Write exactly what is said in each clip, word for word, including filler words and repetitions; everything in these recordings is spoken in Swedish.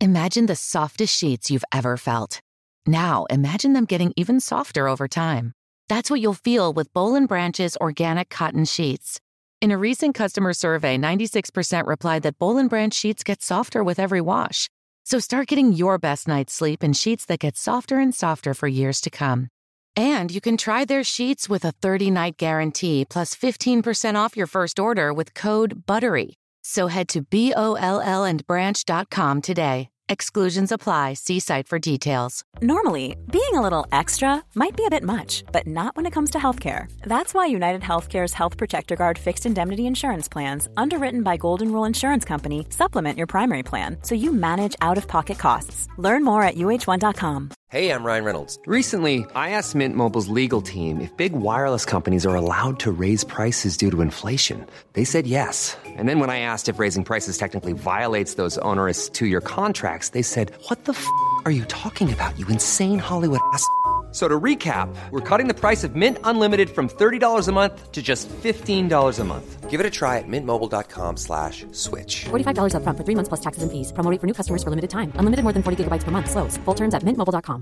Imagine the softest sheets you've ever felt. Now, imagine them getting even softer over time. That's what you'll feel with Boll and Branch's organic cotton sheets. In a recent customer survey, ninety-six percent replied that Boll and Branch sheets get softer with every wash. So start getting your best night's sleep in sheets that get softer and softer for years to come. And you can try their sheets with a thirty-night guarantee plus fifteen percent off your first order with code BUTTERY. So head to B O L L and branch dot com today. Exclusions apply. See site for details. Normally, being a little extra might be a bit much, but not when it comes to healthcare. That's why United Healthcare's Health Protector Guard fixed indemnity insurance plans, underwritten by Golden Rule Insurance Company, supplement your primary plan so you manage out-of-pocket costs. Learn more at U H one dot com. Hey, I'm Ryan Reynolds. Recently, I asked Mint Mobile's legal team if big wireless companies are allowed to raise prices due to inflation. They said yes. And then when I asked if raising prices technically violates those onerous two-year contracts, they said, "What the f*** are you talking about, you insane Hollywood ass?" So to recap, we're cutting the price of Mint Unlimited from thirty dollars a month to just fifteen dollars a month. Give it a try at mintmobile.com slash switch. forty-five dollars up front for three months plus taxes and fees. Promo rate for new customers for limited time. Unlimited more than forty gigabytes per month. Slows full terms at mint mobile dot com.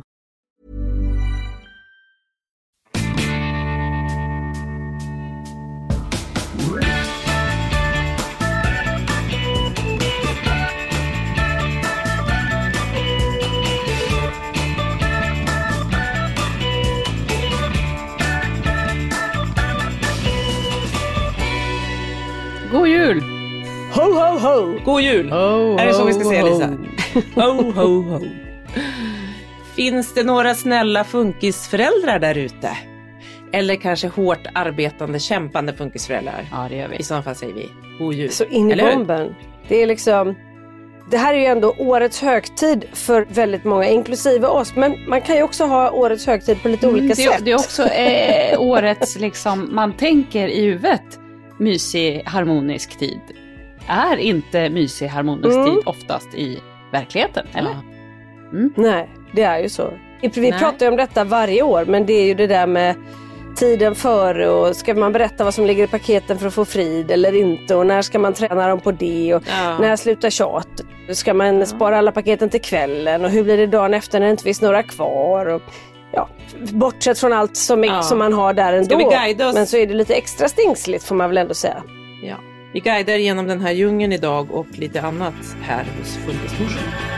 God jul! Ho, ho, ho! God jul! Ho, är det så vi ska ho, säga, ho. Lisa? Ho, ho, ho. Finns det några snälla funkisföräldrar där ute? Eller kanske hårt arbetande, kämpande funkisföräldrar? Ja, det gör vi. I så fall säger vi god jul. Så in i Eller bomben. hur? Det är liksom... Det här är ju ändå årets högtid för väldigt många, inklusive oss. Men man kan ju också ha årets högtid på lite olika det, sätt. Det är också eh, årets, liksom, man tänker i huvudet, mysig, harmonisk tid. Är inte mysig, harmonisk Mm. tid oftast i verkligheten, eller? Ja. Mm. Nej, det är ju så. Vi Nej. pratar ju om detta varje år, men det är ju det där med tiden före och ska man berätta vad som ligger i paketen för att få frid eller inte, och när ska man träna dem på det och Ja. när slutar tjat. Ska man spara alla paketen till kvällen och hur blir det dagen efter när det inte finns några kvar, och ja, bortsett från allt som, är, Ja. som man har där ändå. Ska vi guida oss? Men så är det lite extra stingsligt, får man väl ändå säga. Ja. Vi guidar genom den här djungeln idag och lite annat här hos Funkismorsan.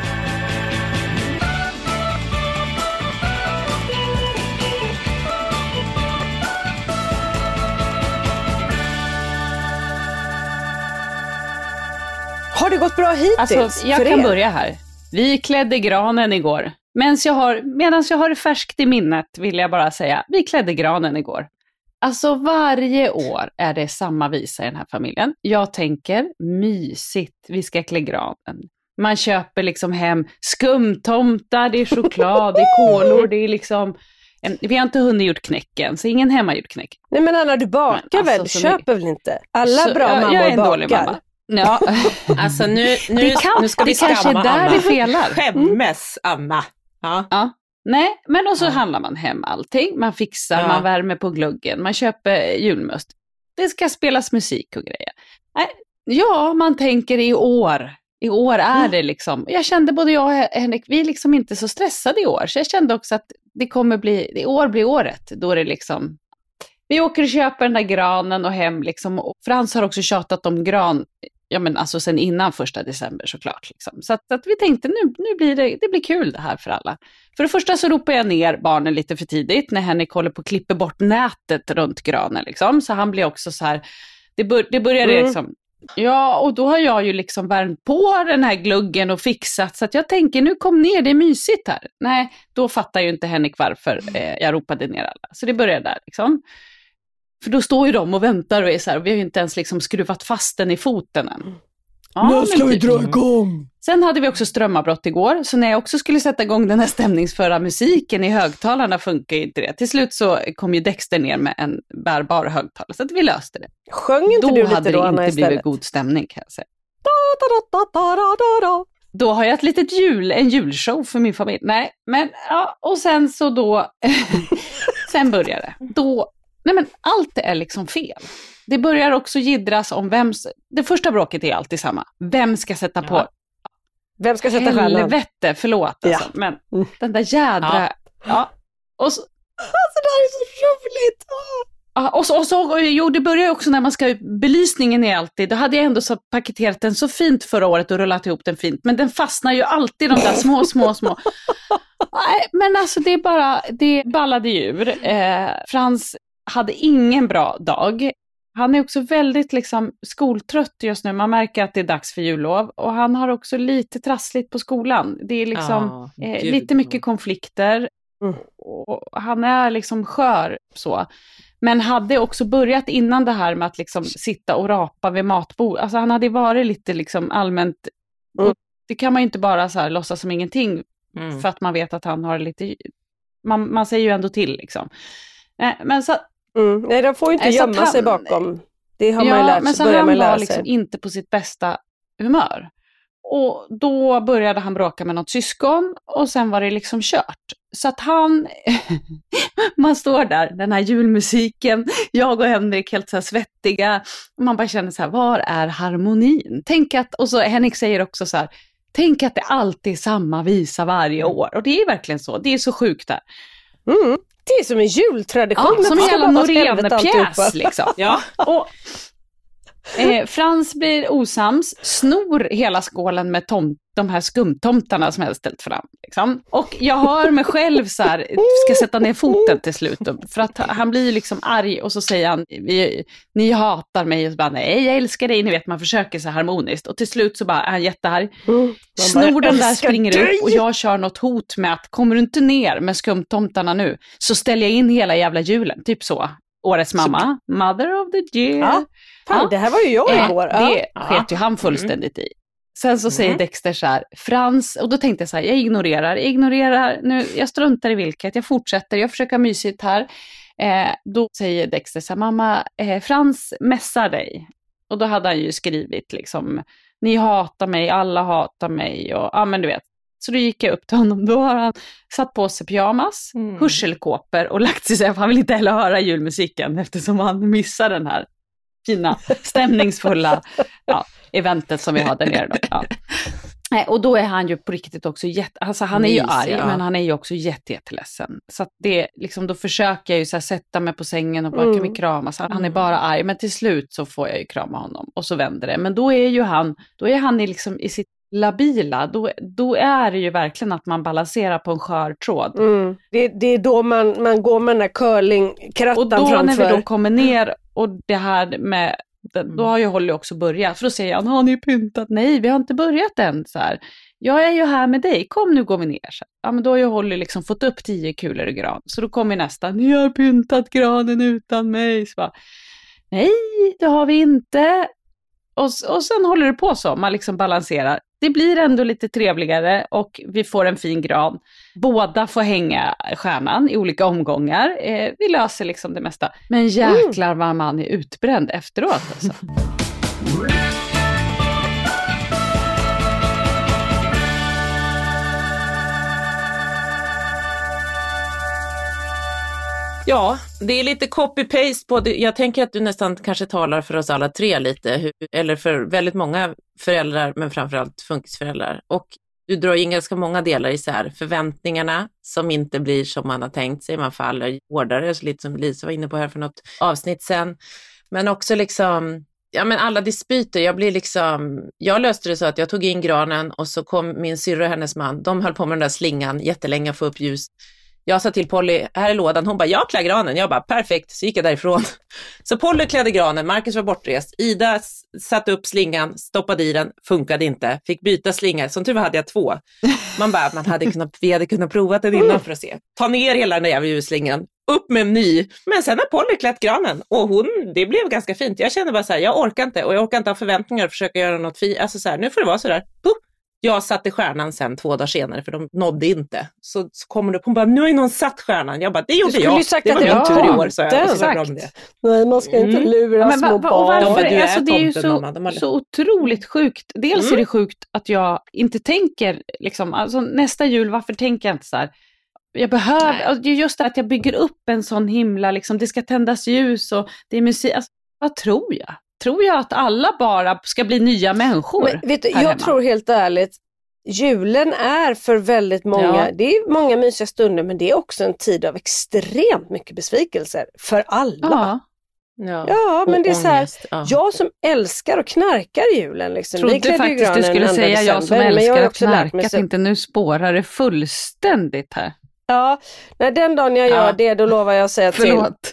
Har det gått bra hittills? Alltså, jag för kan er? börja här. Vi klädde granen igår. Medan jag har, medans jag har det färskt i minnet vill jag bara säga, vi klädde granen igår. Alltså varje år är det samma visa i den här familjen. Jag tänker, mysigt, vi ska klä granen. Man köper liksom hem skumtomtar, det är choklad, det är kolor, det är liksom... En, vi har inte hunnit gjort knäcken, så ingen hemmagjord knäck. Nej, men Anna, du bakar Men, alltså, väl? så Köper väl inte? Alla Så, bra ja, mammor jag är en bakar. dålig mamma. Ja. Alltså nu, nu, Det kan- nu ska vi det kanske är skamma där Anna. det felar. Skämmes, Anna. Ja. Ja, nej, men och så Ja. handlar man hem allting. Man fixar, Ja. man värmer på gluggen, man köper julmust. Det ska spelas musik och grejer. Nej, ja, man tänker i år. I år är det liksom, jag kände både jag och Henrik, vi är liksom inte så stressade i år. Så jag kände också att det kommer bli, i år blir året. Då är det liksom, vi åker och köper den där granen och hem liksom. Och Frans har också tjatat om gran, ja men alltså sen innan första december såklart. Liksom. Så, att, så att vi tänkte nu, nu blir det, det blir kul det här för alla. För det första så ropar jag ner barnen lite för tidigt när Henrik håller på att klippa bort nätet runt granen. Liksom. Så han blir också så här, det, bör, det börjar Mm. liksom, ja och då har jag ju liksom värmt på den här gluggen och fixat. Så att jag tänker, nu kom ner, det är mysigt här. Nej, då fattar ju inte Henrik varför eh, jag ropade ner alla. Så det börjar där liksom. För då står ju de och väntar och är så här, och vi har ju inte ens liksom skruvat fast den i foten än. Ja, Nu ska men vi typ. dra igång! Sen hade vi också strömavbrott igår, så när jag också skulle sätta igång den här stämningsföra musiken i högtalarna funkar ju inte det. Till slut så kom ju Dexter ner med en bärbar högtalare, så att vi löste det. Sjöng inte Då du lite hade då, det Anna, inte istället? blivit god stämning, kan jag säga. Da, da, da, da, da, da, da. Då har jag ett litet jul, en julshow för min familj. Nej, men ja, och sen så då, sen börjar det. Då, nej men allt är liksom fel. Det börjar också gidras om vem, det första bråket är alltid samma. Vem ska sätta på? Vem ska sätta stjärnan? Helvete, förlåt alltså. Ja. Men den där jädra... Ja. ja. Och så... Alltså det här är så roligt! Ja, och så, och så, jo, det börjar ju också när man ska, belysningen är alltid, då hade jag ändå så paketerat den så fint förra året och rullat ihop den fint, men den fastnar ju alltid, de där små, små, små. Nej, men alltså det är bara, det ballade djur. Eh, Frans hade ingen bra dag. Han är också väldigt liksom skoltrött just nu, man märker att det är dags för jullov, och han har också lite trassligt på skolan. Det är liksom ah, eh, lite mycket konflikter, mm. och han är liksom skör så. Men hade också börjat innan det här med att liksom sitta och rapa vid matbord. Alltså han hade varit lite liksom allmänt... Mm. Det kan man ju inte bara så här låtsas som ingenting. Mm. För att man vet att han har lite... Man, man säger ju ändå till liksom. Men så... Mm. Nej, de får ju inte gömma han, sig bakom. Det har ja, man ju lärt sig. Men så han var liksom inte på sitt bästa humör. Och då började han bråka med något syskon. Och sen var det liksom kört. Så att han, man står där, den här julmusiken, jag och Henrik helt så här svettiga, och man bara känner så här, var är harmonin? Tänk att, och så Henrik säger också så här, tänk att det alltid är samma visa varje år, och det är verkligen så, det är så sjukt där. Mm. Det är som en jultradition. Ja, som en jävla Norén-pjäs liksom. Ja. Och eh, Frans blir osams, snor hela skålen med tomt, de här skumtomtarna som jag har ställt fram. Liksom. Och jag hör mig själv så här, ska sätta ner foten till slut. För att han blir liksom arg, och så säger han, vi, ni hatar mig. Och så bara, nej, jag älskar dig. Ni vet, man försöker så harmoniskt. Och till slut så bara är han jättearg. Mm, snor den där, springer dig. upp, och jag kör något hot med att, kommer du inte ner med skumtomtarna nu, så ställer jag in hela jävla julen. Typ så. Årets mamma, mother of the year. Ja, fan, ja. Det här var ju jag igår. Eh, det ja. sket ju han fullständigt i. Sen så säger mm. Dexter så här, Frans, och då tänkte jag så här, jag ignorerar, ignorerar, nu, jag struntar i vilket, jag fortsätter, jag försöker mysigt här. Eh, då säger Dexter så här, mamma, eh, Frans mässar dig. Och då hade han ju skrivit liksom, ni hatar mig, alla hatar mig, och ja men du vet. Så då gick jag upp till honom, då har han satt på sig pyjamas, mm. hörselkåpor och lagt sig så här, för han vill inte heller höra julmusiken eftersom han missar den här fina, stämningsfulla ja, eventet som vi har där nere då. Ja. Och då är han ju på riktigt också jätte, alltså han är ju Mys, arg, ja. men han är ju också jätte, jätteledsen. Så att det, liksom, då försöker jag ju så här, sätta mig på sängen och bara, mm. kan vi kramas? Han är bara arg, men till slut så får jag ju krama honom, och så vänder det. Men då är ju han, då är han i, liksom, i sitt labila, då, då är det ju verkligen att man balanserar på en skör tråd. Mm. Det, det är då man, man går med den där curling-krattan framför. Och då när vi då kommer ner, och det här med, då har ju Holly också börjat, för då säger han, har ni pyntat? Nej, vi har inte börjat än. Så här, jag är ju här med dig, kom nu går vi ner. Så, ja, men då har ju Holly liksom fått upp tio kulor i gran, så då kommer nästa, ni har pyntat granen utan mig. Så bara, nej, det har vi inte. Och, och sen håller det på så, man liksom balanserar. Det blir ändå lite trevligare, och vi får en fin gran. Båda får hänga stjärnan i olika omgångar. Eh, vi löser liksom det mesta. Men jäklar vad man är utbränd efteråt. Alltså. Ja, det är lite copy-paste på det. Jag tänker att du nästan kanske talar för oss alla tre lite, hur, eller för väldigt många föräldrar, men framförallt funkisföräldrar. Och du drar in ganska många delar i så här förväntningarna som inte blir som man har tänkt sig. Man faller hårdare, så lite som Lisa var inne på här för något avsnitt sen. Men också liksom, ja men alla dispyter, jag blir liksom, jag löste det så att jag tog in granen, och så kom min syrra och hennes man, de höll på med den där slingan jättelänge för att få upp ljus. Jag sa till Polly, här är lådan. Hon bara, jag klär granen. Jag bara, perfekt. Så gick jag därifrån. Så Polly klädde granen. Marcus var bortrest. Ida satte upp slingan, stoppade i den. Funkade inte. Fick byta slinga. Som tur var hade jag två. Man bara, man hade kunnat, vi hade kunnat prova den innan för att se. Ta ner hela den där jävla ljusslingan. Upp med en ny. Men sen har Polly klätt granen. Och hon, det blev ganska fint. Jag kände bara så här, jag orkar inte. Och jag orkar inte ha förväntningar och försöka göra något fint. Alltså så här, nu får det vara så där. Puh. Jag satte stjärnan sen två dagar senare, för de nådde inte. Så, så kommer det på, hon bara, nu har ju någon satt stjärnan. Jag bara, det gjorde jag. Sagt det var min ja, tur i år. Så jag, så var det. Nej, man ska inte lura mm. små va, barn. Varför, de, alltså, det är ju så, de så otroligt sjukt. Dels mm. är det sjukt att jag inte tänker, liksom, alltså, nästa jul, varför tänker jag inte så här? Jag behöver, alltså, det är just det att jag bygger upp en sån himla, liksom, det ska tändas ljus och det är musik. Alltså, vad tror jag? Tror jag att alla bara ska bli nya människor? Men, vet du, jag hemma? tror helt ärligt, julen är för väldigt många, Ja. det är många mysiga stunder, men det är också en tid av extremt mycket besvikelser för alla. Ja. Ja, Ja, men och det är så här, ångest, ja. jag som älskar och knarkar julen. Liksom. Trodde Vi klädde ju faktiskt du granen skulle andra säga jag som december, men jag har älskar att också lärt mig knarka, så- tänkte nu spårar det fullständigt här. Ja, när den dagen jag gör Ja. det, då lovar jag att säga till. Förlåt.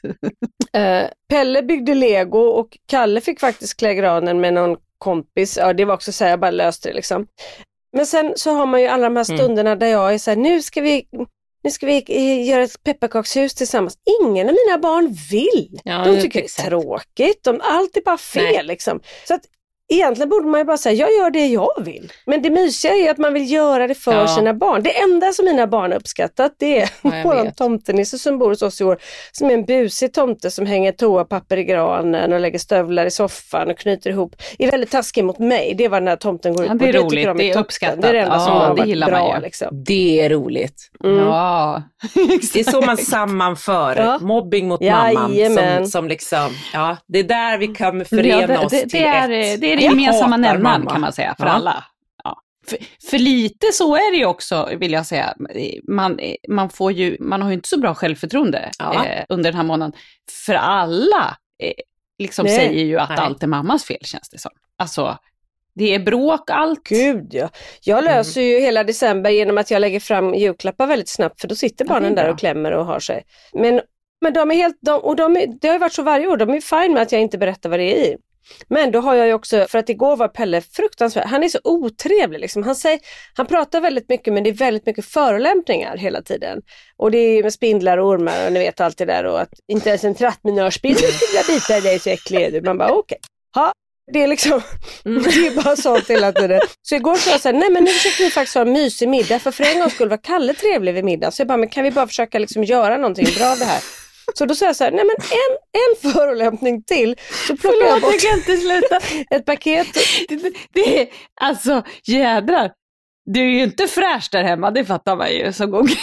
Eh, Pelle byggde Lego och Kalle fick faktiskt klä granen med någon kompis. Ja, det var också så här, jag bara löste det liksom. Men sen så har man ju alla de här stunderna mm. där jag är så här, nu ska vi... Nu ska vi eh, göra ett pepparkakshus tillsammans. Ingen av mina barn vill. Ja, de tycker det är exakt. tråkigt. De, allt är bara fel Nej. liksom. Så att egentligen borde man ju bara säga, jag gör det jag vill. Men det mysiga är ju att man vill göra det för Ja. sina barn. Det enda som mina barn har uppskattat, det är Ja, jag våran vet. tomtenisse som bor hos oss i år. Som är en busig tomte som hänger toapapper i granen och lägger stövlar i soffan och knyter ihop. Är väldigt taskig mot mig. Det är vad den här tomten går ut Ja, på. det är roligt. tycker de Det är toppen. uppskattat. Det är det enda Ja, som har det varit gillar man bra. ju. Liksom. Det är roligt. Mm. Ja, Det är så man sammanför Ja. mobbing mot Jajamän. mamman. Som, som liksom, ja, det är där vi kan förena ja, det, oss det, till det, är, ett. det är det Jag gemensamma hatar nämnaren mamma. kan man säga för Ja. alla. Ja. För, för lite så är det ju också, vill jag säga. Man, man, får ju, man har ju inte så bra självförtroende Ja. eh, under den här månaden. För alla eh, liksom Nej. säger ju att Nej. allt är mammas fel, känns det som. Alltså, det är bråk, allt. Gud ja. Jag löser ju hela december genom att jag lägger fram julklappar väldigt snabbt, för då sitter Ja, det är barnen där bra. och klämmer och har sig. Men, men de är helt, de, och de är, det har ju varit så varje år, de är fine med att jag inte berättar vad det är i. Men då har jag ju också, för att igår var Pelle fruktansvärt, han är så otrevlig liksom. Han, säger, han pratar väldigt mycket, men det är väldigt mycket förolämpningar hela tiden. Och det är med spindlar och ormar och ni vet allt det där, och att inte ens en trattminörspindel skulle jag bita i dig, så äcklig är du. Man bara okej. Okay. Det är liksom, mm. det är bara sånt hela tiden. Så igår sa jag så här, nej men nu försöker vi faktiskt ha en mysig middag, för för en gång skulle vara Kalle trevlig vid middag. Så jag bara, men kan vi bara försöka liksom göra någonting bra av det här? Så då sa jag så här, nej men en, en förolämpning till, så plockar Förlåt, jag bort jag kan inte sluta. ett paket. Det, det är, alltså, jädrar. Du är ju inte fräsch där hemma, det fattar man ju som gång.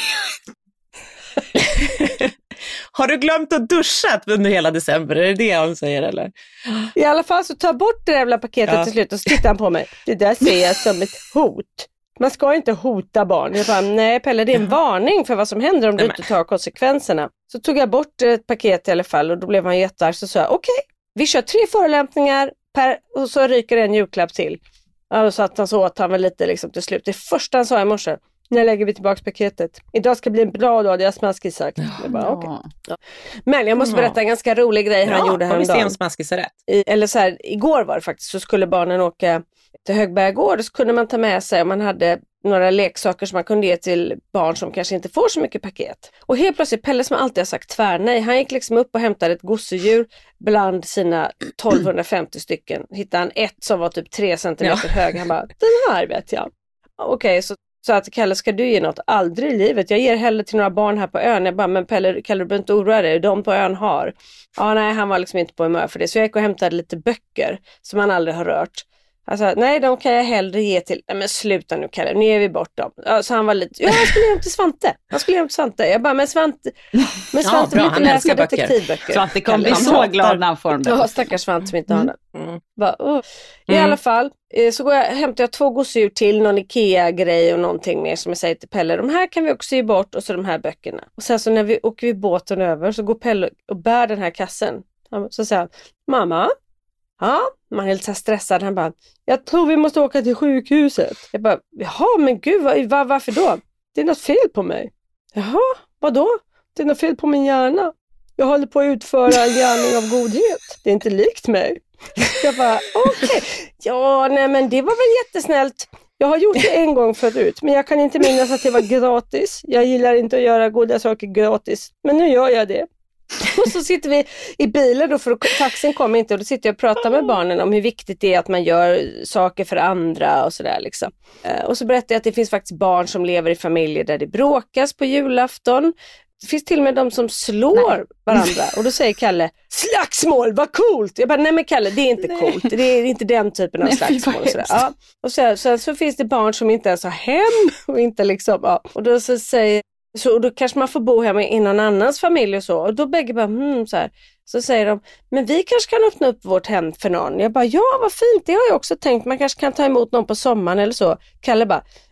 Har du glömt att duscha under hela december? Är det det hon säger eller? I alla fall så ta bort det jävla paketet Ja. till slut, och så tittar han på mig. Det där ser jag som ett hot. Man ska inte hota barn. Jag bara, nej Pelle, det är en varning för vad som händer om du Nej, inte tar konsekvenserna. Så tog jag bort ett paket i alla fall, och då blev han jättearg. Så sa jag, okej, okay, vi kör tre förolämpningar per, och så ryker en julklapp till. Ja, och så att han så åt han väl lite liksom till slut. Det första han sa i morse, när lägger vi tillbaka paketet? Idag ska bli en bra dag, det har smaskigt sagt. Jag bara, okay. Ja. Men jag måste berätta en ganska rolig grej han gjorde får vi se om häromdagen. smaskis är rätt. I, eller så här, igår var det faktiskt, så skulle barnen åka till Högberga gård, och så kunde man ta med sig, om man hade några leksaker som man kunde ge till barn som kanske inte får så mycket paket. Och helt plötsligt, Pelle som alltid har sagt tvärnej, han gick liksom upp och hämtade ett gosedjur bland sina tolvhundrafemtio stycken. Hittade han ett som var typ tre centimeter Ja. hög. Han bara, den här vet jag. Okej, okay, så så att Kalle, ska du ge något? Aldrig i livet. Jag ger hellre till några barn här på ön. Jag bara, men Pelle, Kalle, du behöver inte oroa dig. De på ön har. Ja, nej, han var liksom inte på humör för det. Så jag gick och hämtade lite böcker som han aldrig har rört. Alltså, nej, de kan jag hellre ge till... Nej, men sluta nu, Kalle. Nu ger vi bort dem. Ja, så han var lite... Ja, jag skulle ge dem till Svante. Jag skulle ge dem till Svante. Jag bara, men Svante... Men Svante bra, vill inte han läsa älskar böcker. detektivböcker. Svante kommer bli Han så hatar- glad när han får dem där. Ja, stackars Svante som inte har den. Mm. Bara, oh. I Mm. alla fall eh, så går jag, hämtar jag två gosedjur till, någon Ikea-grej och någonting mer som jag säger till Pelle. De här kan vi också ge bort, och så de här böckerna. Och sen så när vi åker vi båten över, så går Pelle och bär den här kassen. Så säger han, mamma? Ja, man är lite så här stressad. Han bara, jag tror vi måste åka till sjukhuset. Jag bara, jaha, men gud, var, var, varför då? Det är något fel på mig. Jaha, vadå? Det är något fel på min hjärna. Jag håller på att utföra en gärning av godhet. Det är inte likt mig. Jag bara, okej. Okay. Ja, nej men det var väl jättesnällt. Jag har gjort det en gång förut, men jag kan inte minnas att det var gratis. Jag gillar inte att göra goda saker gratis, men nu gör jag det. Och så sitter vi i bilen då, för taxin kommer inte, och då sitter jag och pratar med barnen om hur viktigt det är att man gör saker för andra och sådär liksom. Och så berättar jag att det finns faktiskt barn som lever i familjer där det bråkas på julafton. Det finns till och med de som slår nej. varandra. Och då säger Kalle, slagsmål, vad coolt! Jag bara, nej men Kalle, det är inte nej. coolt. Det är inte den typen av nej, slagsmål. Och, sådär. Ja. Och så, så, så finns det barn som inte ens har hem. Och inte liksom, ja. Och då så säger så då kanske man får bo hemma i någon annans familj och så. Och då bägge bara, hmm, så här. Så säger de, men vi kanske kan öppna upp vårt hem för någon. Jag bara, ja vad fint, det har jag också tänkt. Man kanske kan ta emot någon på sommaren eller så. Kalle bara,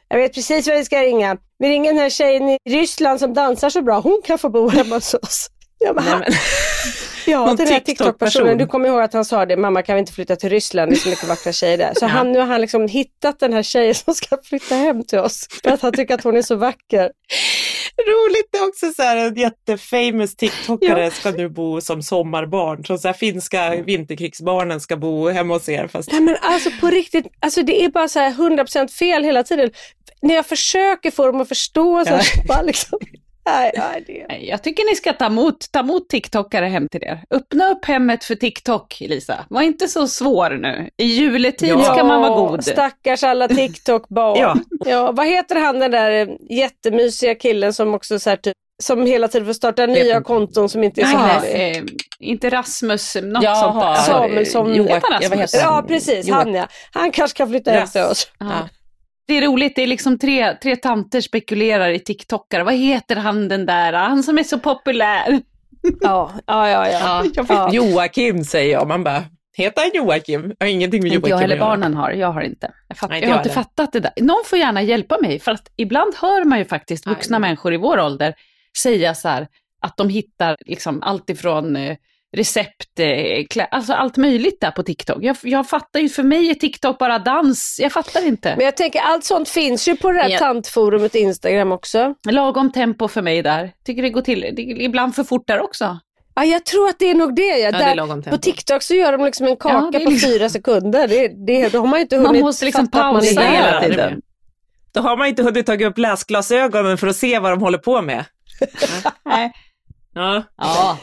jag vet precis vad vi ska ringa. Vi ringer den här tjejen i Ryssland som dansar så bra. Hon kan få bo hemma hos oss. Ja, men han, ja den här TikTok-personen, du kommer ihåg att han sa det, mamma kan vi inte flytta till Ryssland, det är så mycket vackra tjejer där. Så ja. han, nu har han liksom hittat den här tjejen som ska flytta hem till oss för att han tycker att hon är så vacker. Roligt är också så här, en jättefamous TikTokare ja. ska nu bo som sommarbarn. Så, så här, finska vinterkrigsbarnen ska bo hemma hos er. Fast... Nej men alltså på riktigt, alltså det är bara så här hundra procent fel hela tiden. När jag försöker få dem att förstå så här, ja. bara liksom... Nej, nej, det... Jag tycker ni ska ta emot, ta emot TikTokare hem till er. Öppna upp hemmet för TikTok, Lisa. Var inte så svår nu. I juletid ja. ska man vara god. Stackars alla TikTok-barn. ja. ja, vad heter han den där jättemysiga killen som också så här, typ, som hela tiden får starta nya mm. konton som inte är så här. Eh, inte Rasmus, något Jaha, sånt. Samuelsson. Joak, Rasmus. Ja, precis. Joak. Han, ja. han kanske kan flytta hem till oss. Ja. Det är roligt, det är liksom tre, tre tanter spekulerar i TikTokare. Vad heter han den där? Han som är så populär. Ja, ja, ja. ja. ja. ja. Joakim säger jag. Man bara, heter han Joakim? Jag har ingenting med Joakim inte jag eller barnen har, jag har inte. Jag, fatt, Nej, jag har inte fattat det där. Någon får gärna hjälpa mig. För att ibland hör man ju faktiskt vuxna Nej. människor i vår ålder säga så här, att de hittar liksom allt ifrån... Eh, recept, klä, alltså allt möjligt där på TikTok. Jag, jag fattar ju, för mig är TikTok bara dans. Jag fattar inte. Men jag tänker, allt sånt finns ju på det här ja. tantforumet Instagram också. Lagom tempo för mig där. Tycker det går till, det, ibland för fort där också. Ja, jag tror att det är nog det. Ja. Ja, där, det på TikTok så gör de liksom en kaka ja, på liksom... fyra sekunder. Det, det, då har man ju inte hunnit. Man måste liksom pausa hela tiden. Då har man inte hunnit ta upp läsglasögonen för att se vad de håller på med. Nej. Ja. Ja.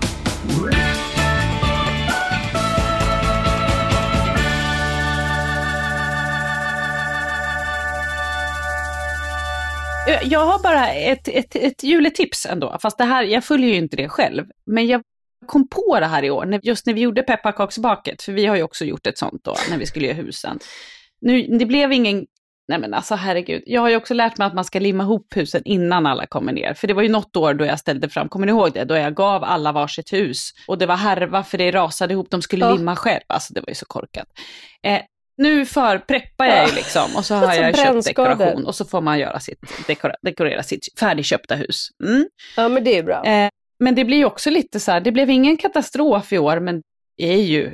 Jag har bara ett, ett, ett juletips ändå, fast det här, jag följer ju inte det själv, men jag kom på det här i år, just när vi gjorde pepparkaksbaket, för vi har ju också gjort ett sånt då, när vi skulle göra husen. Nu, det blev ingen, nej men alltså herregud, jag har ju också lärt mig att man ska limma ihop husen innan alla kommer ner, för det var ju något år då jag ställde fram, kommer ni ihåg det, då jag gav alla varsitt hus, och det var härva för det rasade ihop, de skulle ja. limma själv, alltså det var ju så korkat. Eh, Nu för preppar jag ju liksom, och så har jag köpt dekoration, och så får man göra sitt, dekora, dekorera sitt färdigköpta hus. Mm. Ja, men det är bra. Eh, men det blir ju också lite så här, det blev ingen katastrof i år, men det är ju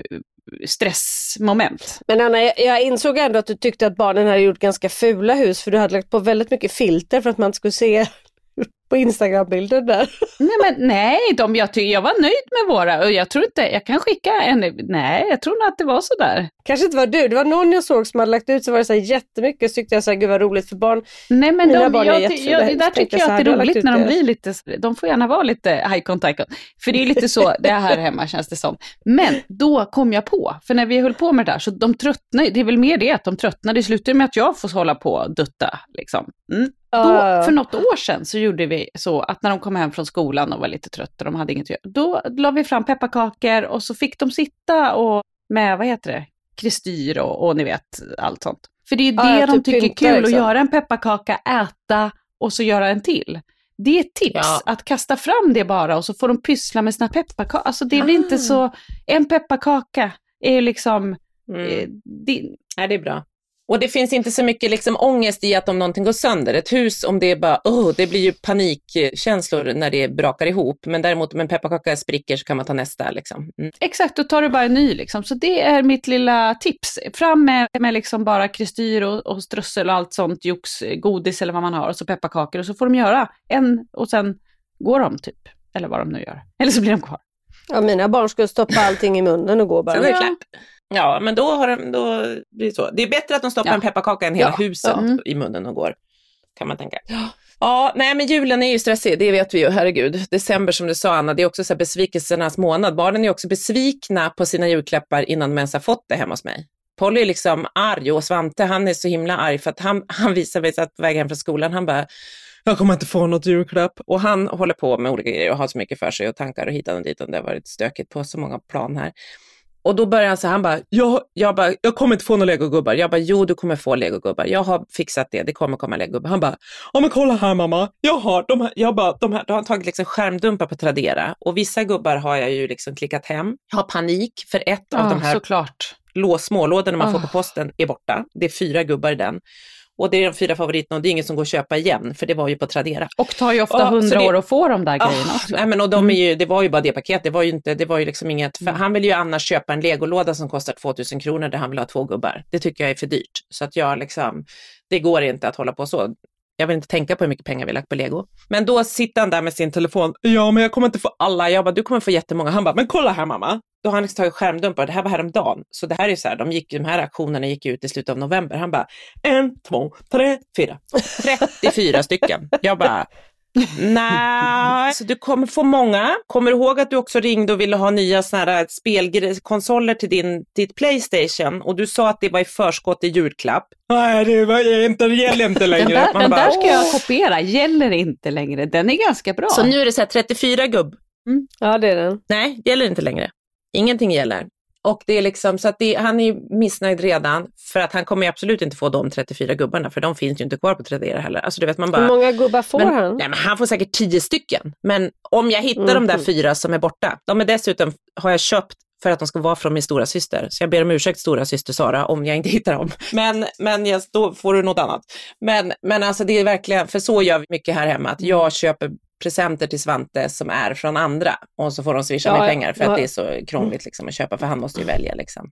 stressmoment. Men Anna, jag, jag insåg ändå att du tyckte att barnen hade gjort ganska fula hus, för du hade lagt på väldigt mycket filter för att man skulle se på Instagram-bilder där. Nej, men nej, de, jag, ty- jag var nöjd med våra, och jag tror inte, jag kan skicka en, nej, jag tror nog att det var så där. Kanske inte var du, det var någon jag såg som hade lagt ut, så var det så här jättemycket, så tyckte jag så här, gud vad roligt för barn. Nej, men Mina de, barn jag, är jag, jag, där tycker jag att det är roligt när de blir lite, de får gärna vara lite high contact, för det är lite så, det här hemma känns det som. Men då kom jag på, för när vi höll på med det där, så de tröttnade, det är väl mer det att de tröttnade, det slutar med att jag får hålla på och dutta, liksom. Mm. Då, för något år sedan så gjorde vi så att när de kom hem från skolan och var lite trötta, de hade inget att göra, då la vi fram pepparkakor, och så fick de sitta och med, vad heter det, kristyr och, och ni vet, allt sånt. För det är det ja, de typ tycker är kul, liksom. Att göra en pepparkaka, äta och så göra en till. Det är ett tips, ja. Att kasta fram det bara, och så får de pyssla med sina pepparkakor. Alltså det blir ah. inte så, en pepparkaka är ju liksom, mm. eh, det, ja, det är bra. Och det finns inte så mycket liksom ångest i att om någonting går sönder. Ett hus, om det är bara, oh, det blir ju panikkänslor när det brakar ihop. Men däremot om en pepparkaka spricker så kan man ta nästa. Liksom. Mm. Exakt, då tar du bara en ny. Liksom. Så det är mitt lilla tips. Fram med, med liksom bara kristyr och, och strössel och allt sånt, jox, godis eller vad man har. Och så pepparkakor, och så får de göra en, och sen går de typ. Eller vad de nu gör. Eller så blir de kvar. Ja, mina barn skulle stoppa allting i munnen och gå bara. Så det är klart. Ja, men då, har de, då blir det så. Det är bättre att de stoppar ja. en pepparkaka än hela ja. huset mm. i munnen och går, kan man tänka. Ja. Ja, nej men julen är ju stressig, det vet vi ju, herregud. December som du sa, Anna, det är också så här besvikelsernas månad. Barnen är också besvikna på sina julklappar innan de ens har fått det hemma hos mig. Polly är liksom arg, och Svante, han är så himla arg för att han, han visar mig att på väg hem från skolan, han bara, jag kommer inte få något julklapp. Och han håller på med olika grejer och har så mycket för sig och tankar och hitan och dit, och det har varit stökigt på så många plan här. Och då börjar han så, han bara, jag, jag bara, jag kommer inte få några legogubbar. Jag bara, jo du kommer få legogubbar. Jag har fixat det, det kommer komma legogubbar. Han bara, ja men kolla här mamma, jag har de här, jag bara, de här, då har han tagit liksom skärmdumpar på Tradera. Och vissa gubbar har jag ju liksom klickat hem. Jag har panik för ett av oh, de här såklart. lås, smålådorna man oh. får på posten är borta. Det är fyra gubbar i den. Och det är de fyra favoriterna och det är ingen som går att köpa igen, för det var ju på Tradera. Och tar ju ofta hundra år att få de där oh, grejerna också. Nej, men och de är ju, det var ju bara det paket, det var ju inte, det var ju liksom inget, för han vill ju annars köpa en legolåda som kostar tvåtusen kronor där han vill ha två gubbar. Det tycker jag är för dyrt. Så att jag liksom, det går inte att hålla på så. Jag vill inte tänka på hur mycket pengar vi lagt på Lego. Men då sitter han där med sin telefon. Ja, men jag kommer inte få alla. Jag bara, du kommer få jättemånga. Han bara, men kolla här mamma. Då har han liksom tagit skärmdumpar. Det här var häromdagen. Så det här är så här, de, gick, de här aktionerna gick ut i slutet av november. Han bara, en, två, tre, fyra. trettiofyra stycken. Jag bara, nej. Så du kommer få många. Kommer du ihåg att du också ringde och ville ha nya såna här spelkonsoler till din, ditt PlayStation? Och du sa att det var i förskott i julklapp. Nej, det, var inte, det gäller inte längre. Den där, Man den bara, där ska jag kopiera. Gäller inte längre. Den är ganska bra. Så nu är det så här trettiofyra gubb. Mm. Ja, det är den. Nej, det gäller inte längre. Ingenting gäller. Och det är liksom så att det, han är missnöjd redan, för att han kommer absolut inte få de trettiofyra gubbarna, för de finns ju inte kvar på Tradera heller. Alltså det vet man bara. Hur många gubbar får men, han? Nej, men han får säkert tio stycken. Men om jag hittar mm. de där fyra som är borta, de är dessutom, har jag köpt för att de ska vara från min stora syster. Så jag ber om ursäkt, stora syster Sara, om jag inte hittar dem. Men, men jag, då får du något annat. Men, men alltså det är verkligen, för så gör vi mycket här hemma, att jag köper presenter till Svante som är från andra, och så får de swisha ja, mig pengar för ja. att det är så krångligt liksom att köpa, för han måste ju välja liksom.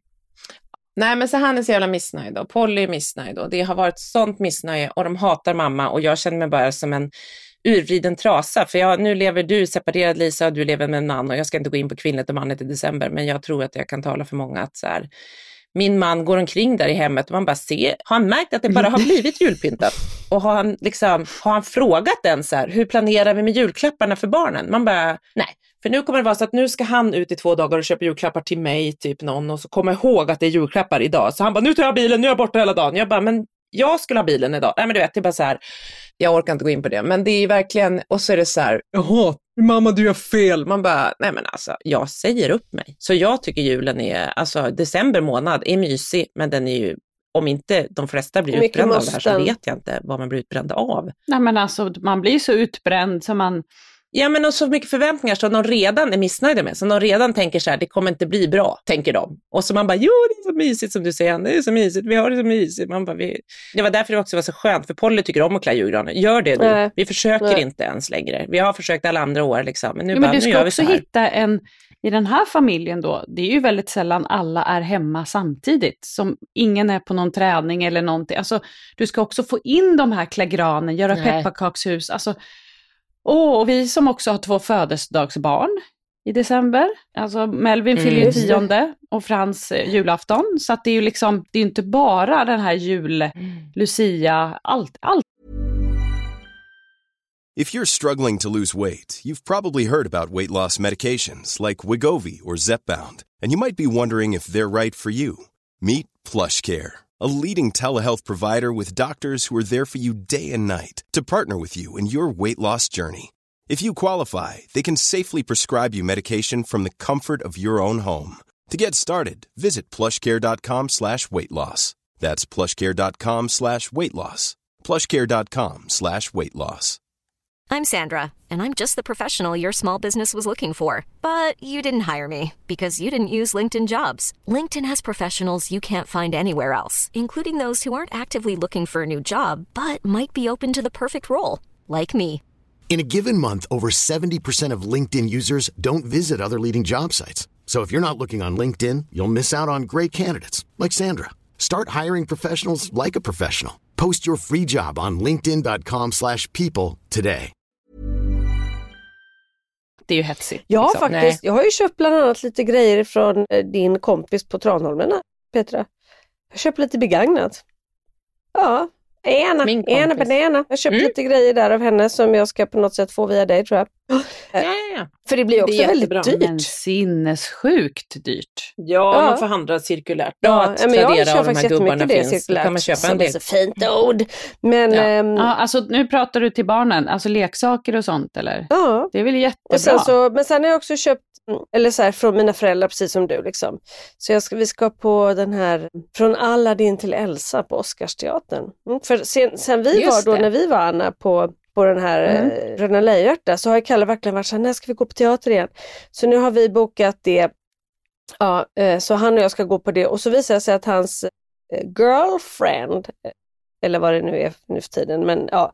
Nej, men så han är så jävla missnöjd och Polly är missnöjd och det har varit sånt missnöje och de hatar mamma och jag känner mig bara som en urvriden trasa, för jag, nu lever du separerad Lisa och du lever med en man, och jag ska inte gå in på kvinnligt och manligt i december, men jag tror att jag kan tala för många att så här, min man går omkring där i hemmet och man bara ser, har han märkt att det bara har blivit julpyntat? Och har han liksom, har han frågat den så här, hur planerar vi med julklapparna för barnen? Man bara, nej. För nu kommer det vara så att nu ska han ut i två dagar och köpa julklappar till mig, typ någon, och så kommer jag ihåg att det är julklappar idag. Så han bara, nu tar jag bilen, nu är jag borta hela dagen. Jag bara, men jag skulle ha bilen idag. Nej, men du vet, det är bara så här, jag orkar inte gå in på det. Men det är ju verkligen, och så är det så här, jaha, mamma du gör fel. Man bara, nej men alltså, jag säger upp mig. Så jag tycker julen är, alltså december månad är mysig, men den är ju, om inte de flesta blir utbrända av det här, så vet jag inte vad man blir utbränd av. Nej men alltså, man blir så utbränd som man... Ja, men och så mycket förväntningar som de redan är missnöjda med. Så de redan tänker så här, det kommer inte bli bra, tänker de. Och så man bara, jo det är så mysigt som du säger, det är så mysigt, vi har det så mysigt. Man bara, vi... Det var därför det också var så skönt, för Polly tycker om att klä julgranen. Gör det nu, Nej. vi försöker Nej. inte ens längre. Vi har försökt alla andra år liksom. Men nu, ja, bara, men du nu ska gör vi också så här. hitta en, i den här familjen då, det är ju väldigt sällan alla är hemma samtidigt. Som ingen är på någon träning eller någonting. Alltså du ska också få in de här, klä granen, göra Nej. pepparkakshus, alltså. Oh, och vi som också har två födelsedagsbarn i december. Alltså Melvin fyller ju tionde och Frans eh, julafton. Så att det är ju liksom, det är ju inte bara den här jul, mm. Lucia, allt, allt. If you're struggling to lose weight, you've probably heard about weight loss medications like Wegovy or Zepbound. And you might be wondering if they're right for you. Meet PlushCare, a leading telehealth provider with doctors who are there for you day and night to partner with you in your weight loss journey. If you qualify, they can safely prescribe you medication from the comfort of your own home. To get started, visit plushcare.com slash weight loss. That's plushcare.com slash weight loss. plushcare.com slash weight loss. I'm Sandra, and I'm just the professional your small business was looking for. But you didn't hire me because you didn't use LinkedIn Jobs. LinkedIn has professionals you can't find anywhere else, including those who aren't actively looking for a new job, but might be open to the perfect role, like me. In a given month, over seventy percent of LinkedIn users don't visit other leading job sites. So if you're not looking on LinkedIn, you'll miss out on great candidates, like Sandra. Start hiring professionals like a professional. Post your free job on linkedin.com slash people today. Det är ju hetsigt. Ja, liksom. faktiskt. Nej. Jag har ju köpt bland annat lite grejer från din kompis på Tranholmen, Petra. Jag köpt lite begagnat. Ja, ena, ena banana. Jag köpt mm. lite grejer där av henne som jag ska på något sätt få via dig, tror jag. Ja, ja. För det blir också det väldigt dyrt. Men sinnessjukt dyrt. Ja, ja, man får handla cirkulärt. Ja, att men jag Tradera kör och de faktiskt här gubbarna jättemycket det finns. cirkulärt. Kan man köpa som en del. är så fint ord. Men, ja. Ähm, ja, alltså nu pratar du till barnen, alltså leksaker och sånt, eller? Ja. Det är väl jättebra. Och sen så, men sen har jag också köpt, eller så här, från mina föräldrar, precis som du liksom. Så jag ska, vi ska på den här, från Aladdin till Elsa på Oscarsteatern. Mm, för sen, sen vi Just var då, det. när vi var Anna på på den här mm. eh, Röna Lejonhjärta, så har Kalle verkligen varit så här, när ska vi gå på teater igen? Så nu har vi bokat det, ja, eh, så han och jag ska gå på det, och så visar det sig att hans eh, girlfriend eller vad det nu är nu för tiden. Men ja,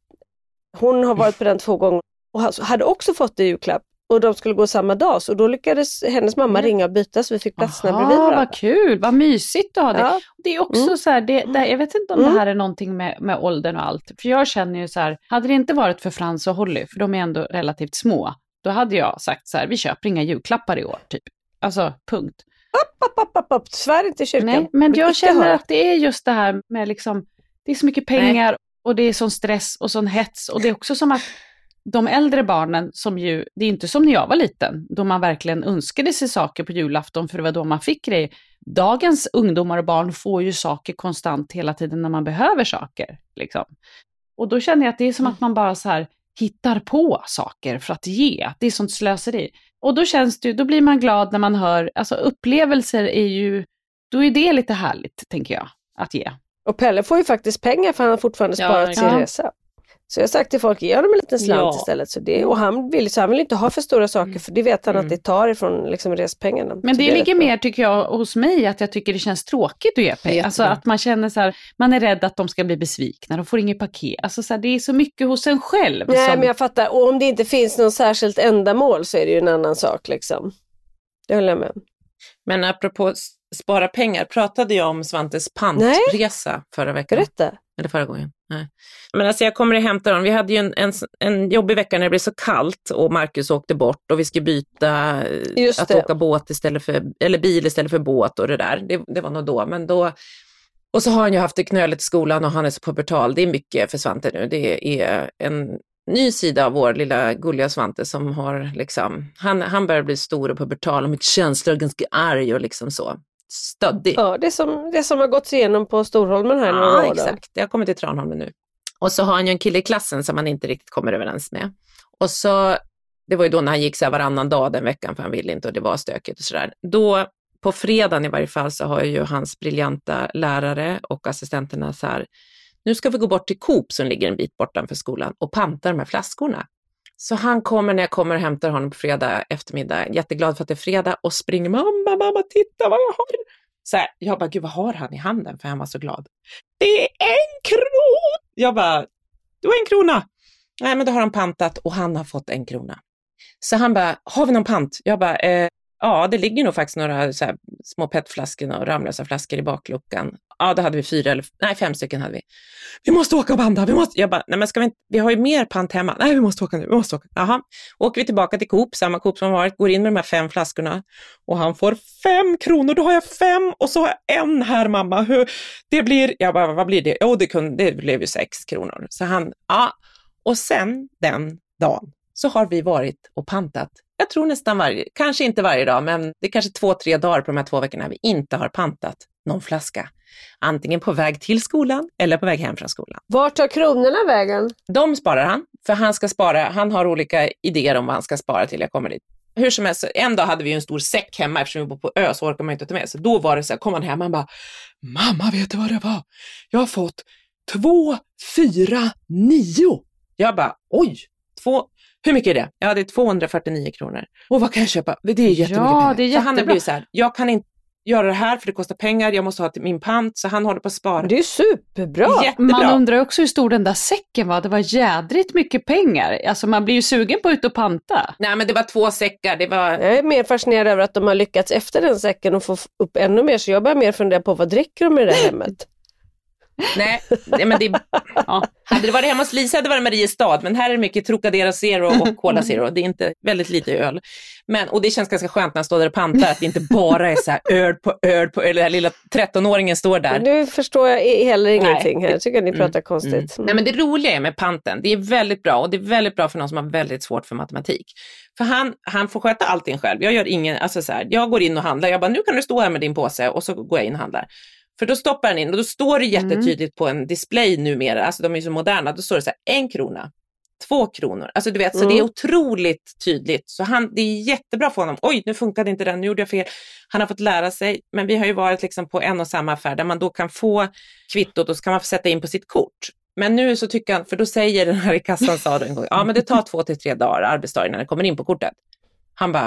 hon har varit på den två gånger och hade också fått det i julklapp. Och de skulle gå samma dag. Så då lyckades hennes mamma ringa och byta så vi fick platserna Aha, bredvid varandra. Vad kul, vad mysigt att ha det. Ja. Det är också Mm. så här, det, det, jag vet inte om Mm. det här är någonting med, med åldern och allt. För jag känner ju så här, hade det inte varit för Frans och Holly, för de är ändå relativt små, då hade jag sagt så här, vi köper inga julklappar i år, typ. Alltså, punkt. App, app, app, app. Svär inte i kyrkan. Nej, men jag inte känner höra. att det är just det här med liksom, det är så mycket pengar. Nej. Och det är sån stress och sån hets. Och det är också som att de äldre barnen som ju, det är inte som när jag var liten, då man verkligen önskade sig saker på julafton för det var då man fick grejer. Dagens ungdomar och barn får ju saker konstant hela tiden när man behöver saker. Liksom. Och då känner jag att det är som att man bara så här hittar på saker för att ge. Det är sånt slöseri. Och då känns det, då blir man glad när man hör, alltså upplevelser är ju, då är det lite härligt, tänker jag, att ge. Och Pelle får ju faktiskt pengar för han har fortfarande Ja, sparat sin ja. resa. Så jag har sagt till folk, ge honom en liten slant Ja. istället. Så det, och han vill, så han vill inte ha för stora saker för det vet han Mm. att det tar ifrån liksom, respengarna. Men Så det, är ligger rätt bra. mer, tycker jag, hos mig att jag tycker det känns tråkigt att ge pengar. Alltså Jättebra. att man känner så här, man är rädd att de ska bli besvikna, de får inget paket. Alltså så här, det är så mycket hos en själv. Nej, som... men jag fattar. Och om det inte finns någon särskilt ändamål så är det ju en annan sak liksom. Det håller jag med. Men apropå s- spara pengar, pratade jag om Svantes pantresa förra veckan? Berätta. Eller förra gången? Nej. Men alltså jag kommer att hämta dem. Vi hade ju en, en, en jobbig vecka när det blev så kallt och Marcus åkte bort och vi ska byta Just att det. åka båt istället för, eller bil istället för båt och det där. Det, det var nog då. Men då, och så har han ju haft det knöligt i skolan och han är så pubertal. Det är mycket för Svante nu. Det är en ny sida av vår lilla gulliga Svante som har liksom, han, han börjar bli stor och pubertal och mycket känslor och ganska arg och liksom så. Stöddig. Ja, det som, det som har gått igenom på Storholmen här i några Ja, år. då. exakt. Jag kommer till Tranholmen nu. Och så har han ju en kille i klassen som han inte riktigt kommer överens med. Och så, det var ju då när han gick så här varannan dag den veckan för han ville inte och det var stökigt och sådär. Då, på fredagen i varje fall, så har ju hans briljanta lärare och assistenterna så här, nu ska vi gå bort till Coop som ligger en bit bortanför skolan och panta de här flaskorna. Så han kommer när jag kommer och hämtar honom på fredag eftermiddag, jätteglad för att det är fredag och springer, mamma, mamma, titta vad jag har. Så här, jag bara, gud vad har han i handen? För han var så glad. Det är en krona! Jag bara, du har en krona. Nej, men då har han pantat och han har fått en krona. Så han bara, har vi någon pant? Jag bara, eh, ja det ligger nog faktiskt några så här, små petflaskor och ramlösa flaskor i bakluckan. Ja, då hade vi fyra, eller nej fem stycken hade vi. Vi måste åka och banda, vi måste. Jag bara, nej men ska vi inte, vi har ju mer pant hemma. Nej, vi måste åka nu, vi måste åka. Jaha, åker vi tillbaka till Coop, samma Coop som har varit, går in med de här fem flaskorna. Och han får fem kronor, då har jag fem och så har jag en här mamma. Hur, det blir, jag bara, vad blir det? Jo, det, kunde, det blev ju sex kronor. Så han, ja. Och sen den dagen så har vi varit och pantat. Jag tror nästan varje, kanske inte varje dag, men det är kanske två, tre dagar på de här två veckorna vi inte har pantat någon flaska. Antingen på väg till skolan eller på väg hem från skolan. Vart tar kronorna vägen? De sparar han, för han ska spara, han har olika idéer om vad han ska spara till jag kommer dit. Hur som helst, en dag hade vi ju en stor säck hemma eftersom vi bor på ö så orkar man inte ta med. Så då var det så här, kom han hem och bara, mamma vet du vad det var? Jag har fått två, fyra, nio. Jag bara, oj, två, hur mycket är det? Ja, det är tvåhundrafyrtionio kronor. Och vad kan jag köpa? Det är jättemycket Ja, pengar. det är så han jättebra. blir så här, jag kan inte göra det här för det kostar pengar, jag måste ha till min pant, så han håller på att spara. Det är ju superbra. Jättebra. Man undrar också hur stor den där säcken var. Det var jädrigt mycket pengar. Alltså man blir ju sugen på att ut och panta. Nej, men det var två säckar, det var... Jag är mer fascinerad över att de har lyckats efter den säcken och få upp ännu mer. Så jag börjar mer fundera på vad dricker de i det där hemmet? Nej, nej, men det... Ja. Hade det varit hemma hos Lisa hade det varit Mariestad, men här är det mycket Trocadero Zero och Cola Zero. Det är inte väldigt lite öl. Men, och det känns ganska skönt när han står där och pantar, att det inte bara är så här öl på öl på öl. Den här lilla trettonåringen står där. Nu förstår jag heller ingenting här. Nej. Jag tycker att ni pratar Mm, konstigt. Nej, men det roliga är med panten, det är väldigt bra och det är väldigt bra för någon som har väldigt svårt för matematik. För han, han får sköta allting själv. Jag gör ingen, alltså så här, jag går in och handlar. Jag bara, nu kan du stå här med din påse och så går jag in och handlar. För då stoppar han in och då står det jättetydligt mm. på en display numera, alltså de är så moderna, då står det så här, en krona, två kronor. Alltså du vet, så mm. det är otroligt tydligt. Så han, det är jättebra för honom. Oj, nu funkade inte den, nu gjorde jag fel. Han har fått lära sig, men vi har ju varit liksom på en och samma affär där man då kan få kvittot och så kan man få sätta in på sitt kort. Men nu så tycker han, för då säger den här i kassan, sa det en gång, ja men det tar två till tre dagar, arbetsdagar när det kommer in på kortet. Han bara,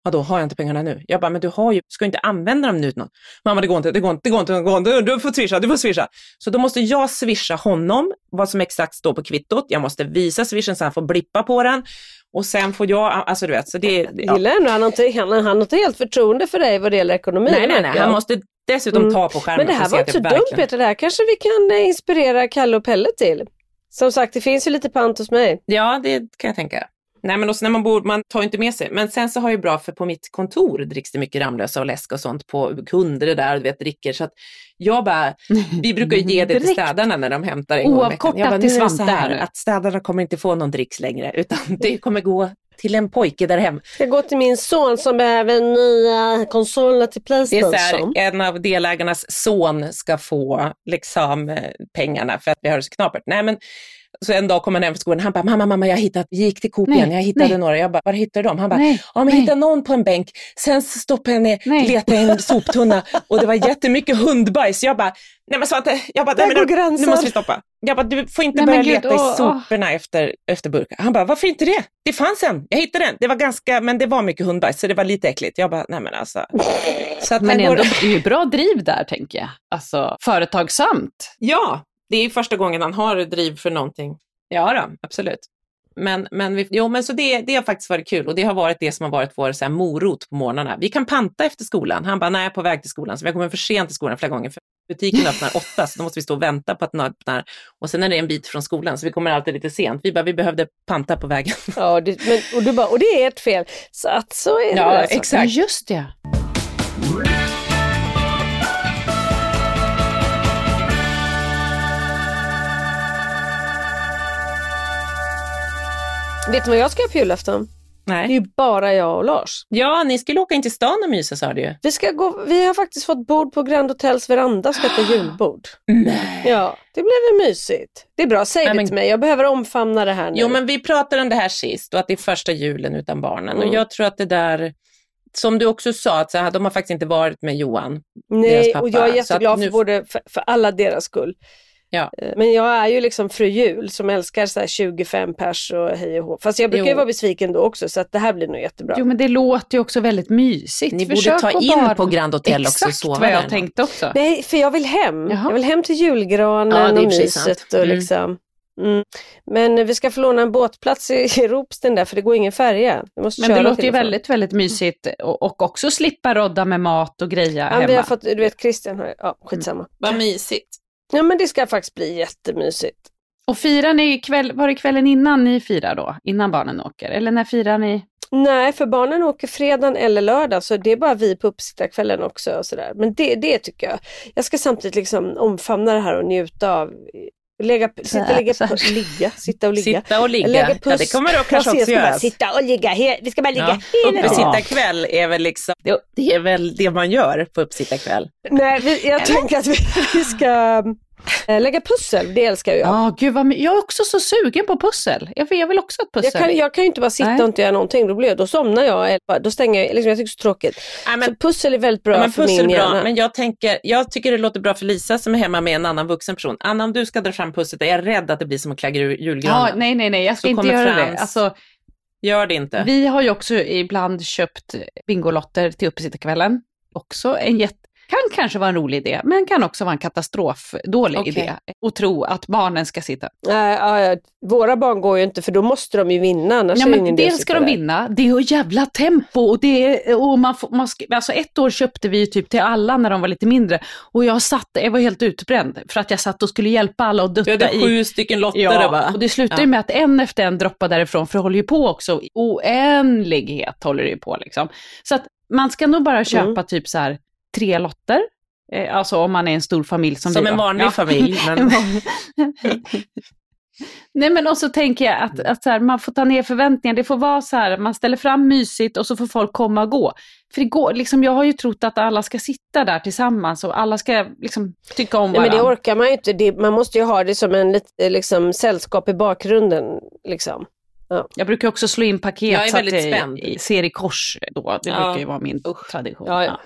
Vadå, har jag inte pengarna nu? Jag bara, men du har ju, ska inte använda dem nu. Mamma, det går inte, det går inte, det går inte, det går inte. Du får swisha, du får swisha. Så då måste jag swisha honom vad som exakt står på kvittot. Jag måste visa swishen så han får blippa på den. Och sen får jag, alltså du vet, så det... Ja. Gillar ändå, han har inte, han, han har inte helt förtroende för dig vad det gäller ekonomi. Nej, nej, nej, han måste dessutom mm. ta på skärmen. Men det här var inte så dumt, Peter, det här kanske vi kan inspirera Kalle och Pelle till. Som sagt, det finns ju lite pant hos mig. Ja, det kan jag tänka. Nej, men också när man bor, man tar inte med sig. Men sen så har jag ju bra, för på mitt kontor dricks det mycket Ramlösa och läsk och sånt på kunder det där, du vet, dricker. Så att jag bara, vi brukar ju ge det till städarna när de hämtar en gång i veckan. Jag bara, till Svante här. Att städarna kommer inte få någon dricks längre, utan det kommer gå till en pojke där hem. Jag ska gå till min son som behöver nya konsoler till PlayStation. Det är så här, en av delägarnas son ska få liksom pengarna för att vi har det så knapert. Nej, men så en dag kom han hem från skolan, han bara, mamma, mamma, jag hittade, gick till Coop igen, jag hittade nej. några, jag bara, var hittade de? Han bara, nej, ja men jag hittade någon på en bänk, sen stoppade jag ner, letade i en soptunna och det var jättemycket hundbajs, jag bara, nej men Svante, jag bara, nej, men, nu måste vi stoppa. Jag bara, du får inte nej, börja leta Gud, i soporna åh. efter, efter burkar. Han bara, varför inte det? Det fanns en, jag hittade den, det var ganska, men det var mycket hundbajs så det var lite äckligt. Jag bara, nej men alltså. Så att men ändå, går... det är ju bra driv där, tänker jag. Alltså, företagsamt. Ja. Det är första gången han har driv för någonting. Ja då, absolut. Men, men, vi, jo, men så det, det har faktiskt varit kul. Och det har varit det som har varit vår så här, morot på morgnarna. Vi kan panta efter skolan. Han bara, nej, jag är på väg till skolan. Så vi kommer för sent till skolan flera gånger. För butiken öppnar åtta, så då måste vi stå och vänta på att den öppnar. Och sen är det en bit från skolan, så vi kommer alltid lite sent. Vi bara, vi behövde panta på vägen. Ja, det, men, och, du bara, och det är ert fel. Så att så är det. Ja, alltså. exakt. Just det. Vet du vad jag ska ha på julafton? Nej. Det är ju bara jag och Lars. Ja, ni skulle åka in till stan och mysa, sa du ju. Vi, ska gå, vi har faktiskt fått bord på Grand Hotels veranda, ska ta julbord. Nej. Ja, det blev väl mysigt. Det är bra, säg Nej, det men... till mig. Jag behöver omfamna det här nu. Jo, men vi pratade om det här sist och att det är första julen utan barnen. Mm. Och jag tror att det där, som du också sa, att så här, de har faktiskt inte varit med Johan. Nej, och jag är jätteglad nu... för, både, för, för alla deras skull. Ja. Men jag är ju liksom fru Jul som älskar så här tjugofem pers och hej och hå. Fast jag brukar jo. ju vara besviken då också, så att det här blir nog jättebra. Jo, men det låter ju också väldigt mysigt. Ni Försök borde ta in bara... på Grand Hotel Exakt också och sova vad jag där. tänkte också. Nej, för jag vill hem. Jaha. Jag vill hem till julgranen ja, och myset och mm. liksom. Mm. Men vi ska få låna en båtplats i Ropsten där, för det går ingen färja. Måste men det låter ju väldigt, väldigt mysigt. Och, och också slippa rodda med mat och grejer ja, hemma. Vi har fått, du vet, Christian har, ja, skitsamma. Mm. Vad mysigt. Ja, men det ska faktiskt bli jättemysigt. Och firar ni kväll, var det kvällen innan ni firar då? Innan barnen åker? Eller när firar ni? Nej, för barnen åker fredagen eller lördag, så det är bara vi på uppsittarkvällen också och sådär. Men det, det tycker jag. Jag ska samtidigt liksom omfamna det här och njuta av lägga, sitta, här, ligga, pu- ligga, sitta och ligga. Sitta och ligga, ja, det kommer du kanske också göra. Sitta och ligga, he- vi ska bara ligga ja. hela uppsittarkväll är väl liksom, det är väl det man gör på uppsittarkväll. Nej, vi, jag tänker att vi, vi ska äh, lägga pussel, det älskar jag. Ja, gud vad, jag är också så sugen på pussel. Jag vill, jag vill också ett pussel. Jag kan, jag kan ju inte bara sitta Nej. och inte göra någonting, då, blir jag, då somnar jag, eller, då stänger jag, liksom, jag tycker det är så tråkigt. Nej, men, så pussel är väldigt bra ja, men för min hjärna. Bra, men jag, tänker, jag tycker det låter bra för Lisa som är hemma med en annan vuxen person. Anna, om du ska dra fram pusslet, är jag rädd att det blir som att klagga ur julgranen. Ja, nej, nej, nej, jag ska så inte göra Frans. det. Alltså, gör det inte. Vi har ju också ibland köpt bingolotter till uppsittarkvällen. Också en jätte kan kanske vara en rolig idé, men kan också vara en katastrofdålig okay. idé. Och tro att barnen ska sitta. Äh, äh, våra barn går ju inte, för då måste de ju vinna. Annars ja, men dels ska de vinna. Det är ju jävla tempo. Och det är, och man får, man ska, alltså ett år köpte vi ju typ till alla när de var lite mindre. Och jag satt, jag var helt utbränd. För att jag satt och skulle hjälpa alla och dutta i. Du hade sju stycken lotter. Ja, va? och det slutade ja. med att en efter en droppade därifrån. För det håller ju på också. Oändlighet håller det ju på liksom. Så att man ska nog bara köpa mm. typ så här tre lotter. Alltså om man är en stor familj som, som vi en var. vanlig ja. familj. Men... Nej, men också tänker jag att, att så här, man får ta ner förväntningar. Det får vara så här, man ställer fram mysigt och så får folk komma och gå. För det går, liksom, jag har ju trott att alla ska sitta där tillsammans och alla ska liksom tycka om varandra. Nej, men det orkar man ju inte. Det, man måste ju ha det som en liksom, sällskap i bakgrunden. Liksom. Ja. Jag brukar också slå in paket. Jag är så väldigt att spänd. Jag ser i kors då. Det ja. brukar ju vara min Usch. tradition. Ja, ja.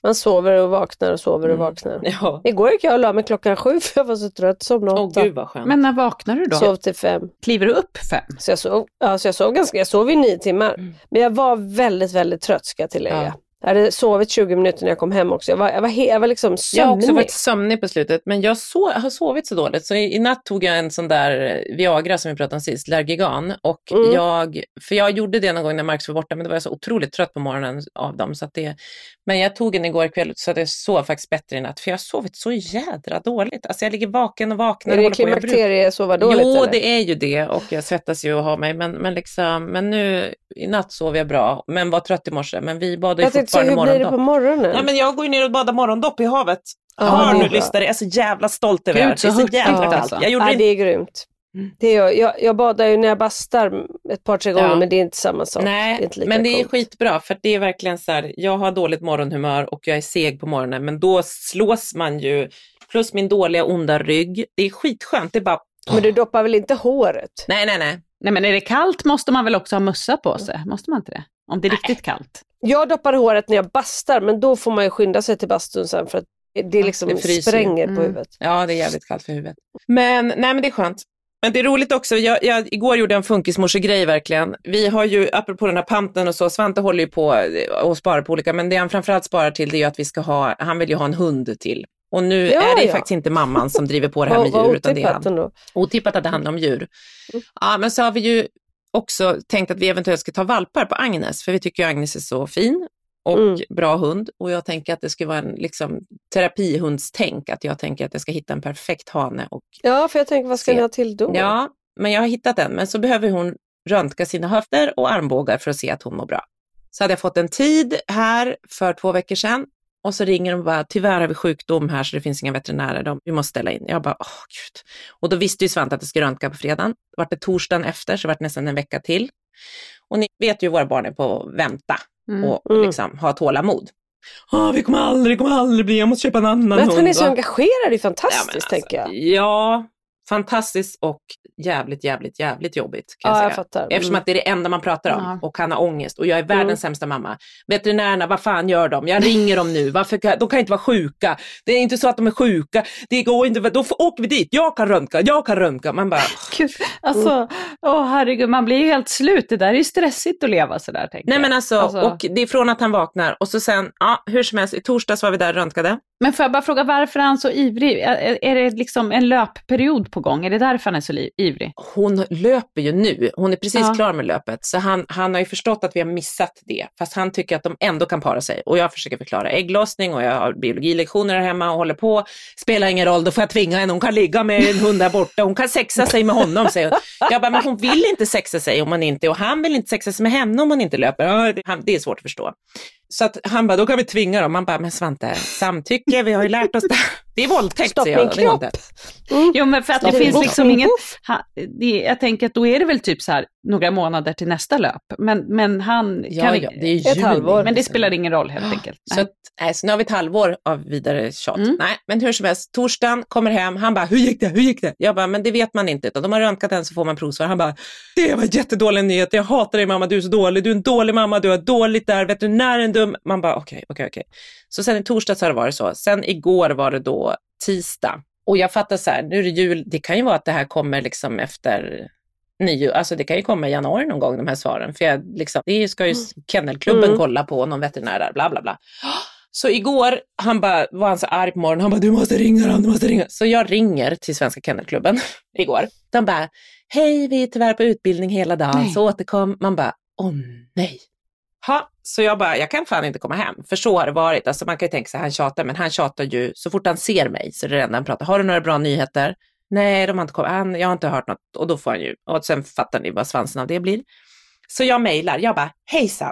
Man sover och vaknar och sover och Mm. vaknar. Ja. Igår gick jag och la mig klockan sju för jag var så trött. Somnade Åh åtta. gud vad skönt. Men när vaknar du då? Sov till fem. Kliver du upp fem? Så jag sov, ja, så jag sov ganska, jag sov i nio timmar. Mm. Men jag var väldigt, väldigt trött ska jag tillägga. Ja. Jag hade sovit tjugo minuter när jag kom hem också. Jag var, jag var, he, jag var liksom Jag har också sömnig. varit sömnig på slutet, men jag so- har sovit så dåligt. Så i, i natt tog jag en sån där Viagra som vi pratade om sist, Lergigan. Och Mm. jag, för jag gjorde det någon gång när Marcus var borta, men då var jag så otroligt trött på morgonen av dem. Så att det, men jag tog en igår kväll så att jag sov faktiskt bättre i natt. För jag har sovit så jädra dåligt. Alltså jag ligger vaken och vaknar. Är och det håller på. Jag brukar- klimakterie sova dåligt? Jo, eller? det är ju det och jag svettas ju och har mig. Men, men, liksom, men nu i natt sov jag bra, men var trött i morse. Men vi badade ju Jag tänkte så, fortfarande hur blir det på morgondopp. morgonen? Ja, men jag går ju ner och badar morgondopp i havet. Ja, Hör det är nu, bra. lyssnare, jag är så jävla stolt över Gud, det här. så Det är så hurtigt jävla kallt. alltså. Jag gjorde Ja, det det är grymt. Det är jag, jag, jag badar ju när jag bastar ett par, tre gånger, Ja. men det är inte samma sak. Nej, det är inte lika men det är coolt. skitbra för det är verkligen så här, jag har dåligt morgonhumör och jag är seg på morgonen, men då slås man ju, plus min dåliga onda rygg, det är skitskönt, det är bara, Men du doppar väl inte håret? nej, nej, nej. Nej, men är det kallt måste man väl också ha mössa på sig? Måste man inte det? Om det är riktigt kallt. Jag doppar håret när jag bastar, men då får man ju skynda sig till bastun sen för att det liksom det fryser. spränger på Mm. huvudet. Ja, det är jävligt kallt för huvudet. Men, nej men det är skönt. Men det är roligt också, jag, jag, igår gjorde jag en funkismorsegrej verkligen. Vi har ju, apropå den här panten och så, Svante håller ju på och sparar på olika, men det han framförallt sparar till det är ju att vi ska ha, han vill ju ha en hund till. Och nu Ja, är det ju ja. faktiskt inte mamman som driver på det här med Vad- vad djur, utan det är otippat han. ändå. Otippat att det handlar om djur. Ja, men så har vi ju också tänkt att vi eventuellt ska ta valpar på Agnes, för vi tycker ju Agnes är så fin och Mm. bra hund. Och jag tänker att det ska vara en liksom, terapihundstänk, att jag tänker att jag ska hitta en perfekt hane. Och, Ja, för jag tänker, vad ska Se. ni ha till då? ja, men jag har hittat en, men så behöver hon röntga sina höfter och armbågar för att se att hon mår bra. Så hade jag fått en tid här för två veckor sedan. Och så ringer de bara, tyvärr har vi sjukdom här så det finns inga veterinärer, de, vi måste ställa in. Jag bara, åh gud. Och då visste ju Svante att det skulle röntga på fredagen. Det var det torsdagen efter, så det var nästan en vecka till. Och ni vet ju, våra barn är på att vänta Mm. och Mm. liksom ha tålamod. Åh, vi kommer aldrig, kommer aldrig bli, jag måste köpa en annan Men att hund. han är så va? engagerad är Ja, fantastiskt, men alltså, tänker jag. Ja, fantastiskt och jävligt, jävligt, jävligt jobbigt kan Ja, jag jag säga. fattar. Eftersom Mm. att det är det enda man pratar om Ja. och han har ångest och jag är världens Mm. sämsta mamma. Veterinärerna, vad fan gör de? Jag ringer dem nu. Varför kan, de kan inte vara sjuka. Det är inte så att de är sjuka. Det går inte. Då får, åker vi dit. Jag kan röntga. Jag kan röntga. Man bara, Gud, alltså, åh herregud, man blir ju helt slut. Det där är ju stressigt att leva sådär, tänker nej jag. men alltså, Alltså- och det är från att han vaknar och så sen, ja hur som helst, i torsdags var vi där och röntgade. Men får jag bara fråga, varför är han så ivrig? Är, är det liksom en löpperiod på gång? Är det därför han är så li- ivrig? Hon löper ju nu. Hon är precis Ja. klar med löpet. Så han, han har ju förstått att vi har missat det. Fast han tycker att de ändå kan para sig. Och jag försöker förklara ägglossning och jag har biologilektioner här hemma och håller på. Spelar ingen roll, då får jag tvinga henne. Hon kan ligga med en hund där borta. Hon kan sexa sig med honom, säger hon. Jag bara, men hon vill inte sexa sig om man inte. Och han vill inte sexa sig med henne om man inte löper. Ja, det, han, det är svårt att förstå. Så att han bara, då kan vi tvinga dem. Man bara, men Svante, samtycke, vi har ju lärt oss det. Det är våldtäkt, Stopp säger min jag. Det är kropp. våldtäkt. Jo, men för att det Stopp. finns Voff, liksom voff. ingen... Ha, det, jag tänker att då är det väl typ så här några månader till nästa löp. Men, men han Ja, kan... ja, det är Ett juni. halvår. Men det spelar ingen roll helt enkelt. Så, Nej. att, nej, så nu har vi ett halvår av vidare tjat. Mm. Nej, men hur som helst, torsdagen kommer hem, han bara, hur gick det, hur gick det? Jag bara, men det vet man inte, utan de har röntgat den så får man provsvar. Han bara, det var jättedålig nyhet, jag hatar dig mamma, du är så dålig, du är en dålig mamma, du är dåligt där, veterinären dum. Man bara, okej, okej, okej. Så sen i torsdags har det varit så, sen igår var det då tisdag. Och jag fattar så här, nu är det jul, det kan ju vara att det här kommer liksom efter nyår, alltså det kan ju komma i januari någon gång de här svaren, för jag liksom, det ska ju kennelklubben Mm. kolla på, någon veterinär där, bla bla bla. Så igår, han bara, var han så arg på morgonen, han bara, du måste ringa dem, du måste ringa. Så jag ringer till Svenska Kennelklubben igår. De bara, hej, vi är tyvärr på utbildning hela dagen, Nej. så återkom. Man bara, åh nej. Ha, så jag bara, jag kan fan inte komma hem, för så har det varit. Alltså man kan ju tänka sig, han tjatar, men han tjatar ju så fort han ser mig, så det är det enda han pratar. Har du några bra nyheter? Nej, de har inte kommit, han, jag har inte hört något. Och då får han ju, och sen fattar ni vad svansen av det blir. Så jag mejlar, jag bara, hejsan.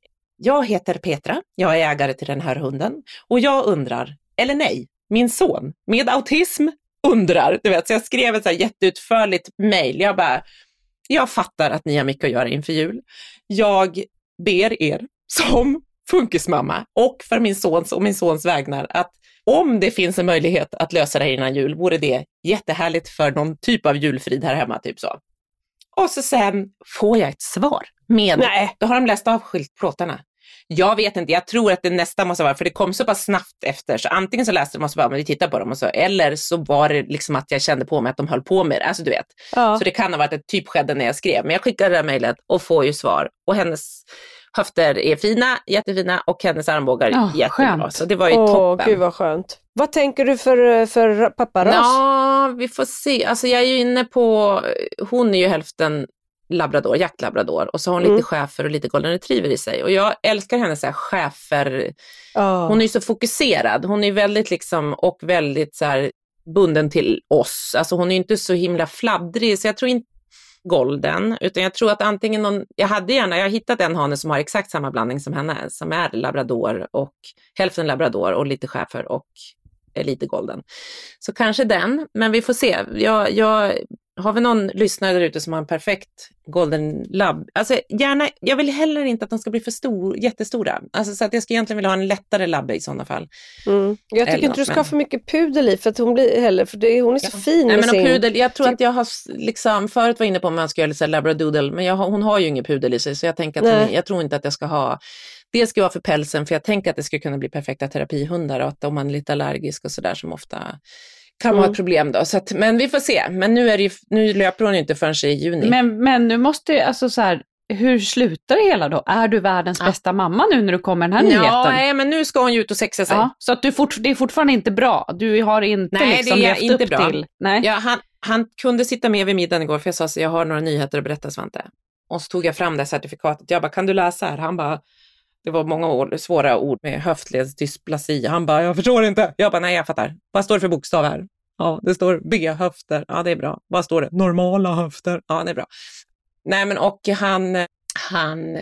Jag heter Petra, jag är ägare till den här hunden och jag undrar, eller nej, min son med autism undrar, du vet, så jag skrev ett så här jätteutförligt mejl. Jag bara, jag fattar att ni har mycket att göra inför jul. Jag ber er som funkismamma och för min sons och min sons vägnar att om det finns en möjlighet att lösa det här innan jul vore det jättehärligt för någon typ av julfrid här hemma, typ så. Och så sen får jag ett svar med, Nej. då har de läst av skyltplåtarna. Jag vet inte, jag tror att det nästa måste vara, för det kom så pass snabbt efter, så antingen så läste de och så bara, men vi tittar på dem och så, eller så var det liksom att jag kände på mig att de höll på med det, alltså du vet. Ja. Så det kan ha varit ett typ skedde när jag skrev, men jag skickade det här mejlet och får ju svar, och hennes höfter är fina, jättefina, och hennes armbågar oh, jättebra, skönt. Så det var ju Åh, toppen. Gud vad skönt. Vad tänker du för, för papparas? Ja, vi får se, alltså jag är ju inne på, hon är ju hälften labrador, jaktlabrador, och så har hon mm. lite schäfer och lite golden retriever i sig, och jag älskar hennes så här schäfer. Oh. Hon är ju så fokuserad, hon är väldigt liksom, och väldigt så här bunden till oss, alltså hon är inte så himla fladdrig, så jag tror inte golden, utan jag tror att antingen någon, jag hade gärna, jag har hittat en hane som har exakt samma blandning som henne, som är labrador och hälften labrador och lite schäfer och lite golden, så kanske den, men vi får se. jag, jag Har vi någon lyssnare där ute som har en perfekt golden lab? Alltså gärna, jag vill heller inte att de ska bli för stor, jättestora. Alltså så att jag ska egentligen vilja ha en lättare labbe i sådana fall. Mm. Jag tycker inte du ska men... ha för mycket pudel i, för att hon blir heller, för det, hon är så ja. fin. Nej, men sin... pudel, jag tror att jag har liksom, förut var inne på om man ska göra lite labradoodle, men jag har, hon har ju ingen pudel i sig, så jag tänker att hon, jag tror inte att jag ska ha, det ska vara för pälsen, för jag tänker att det ska kunna bli perfekta terapihundar, och att om man är lite allergisk och sådär som ofta kan vara mm. ett problem då. Så att, men vi får se. Men nu, är det ju, nu löper hon inte förrän i juni. Men, men nu måste alltså så här, hur slutar det hela då? Är du världens ja. bästa mamma nu när du kommer den här nyheten? Ja, nej, men nu ska hon ju ut och sexa sig. Ja, så att du fort, det är fortfarande inte bra. Du har inte nej, liksom det är levt inte upp bra. Till. Nej, ja, han, han kunde sitta med vid middagen igår, för jag sa så jag har några nyheter att berätta, Svante. Och så tog jag fram det certifikatet. Jag bara, kan du läsa här? Han bara, det var många ord, svåra ord med höftledsdysplasi. Han bara, jag förstår inte. Jag bara, nej jag fattar. Vad står det för bokstav här? Ja, det står B-höfter. Ja, det är bra. Vad står det? Normala höfter. Ja, det är bra. Nej, men och han, han,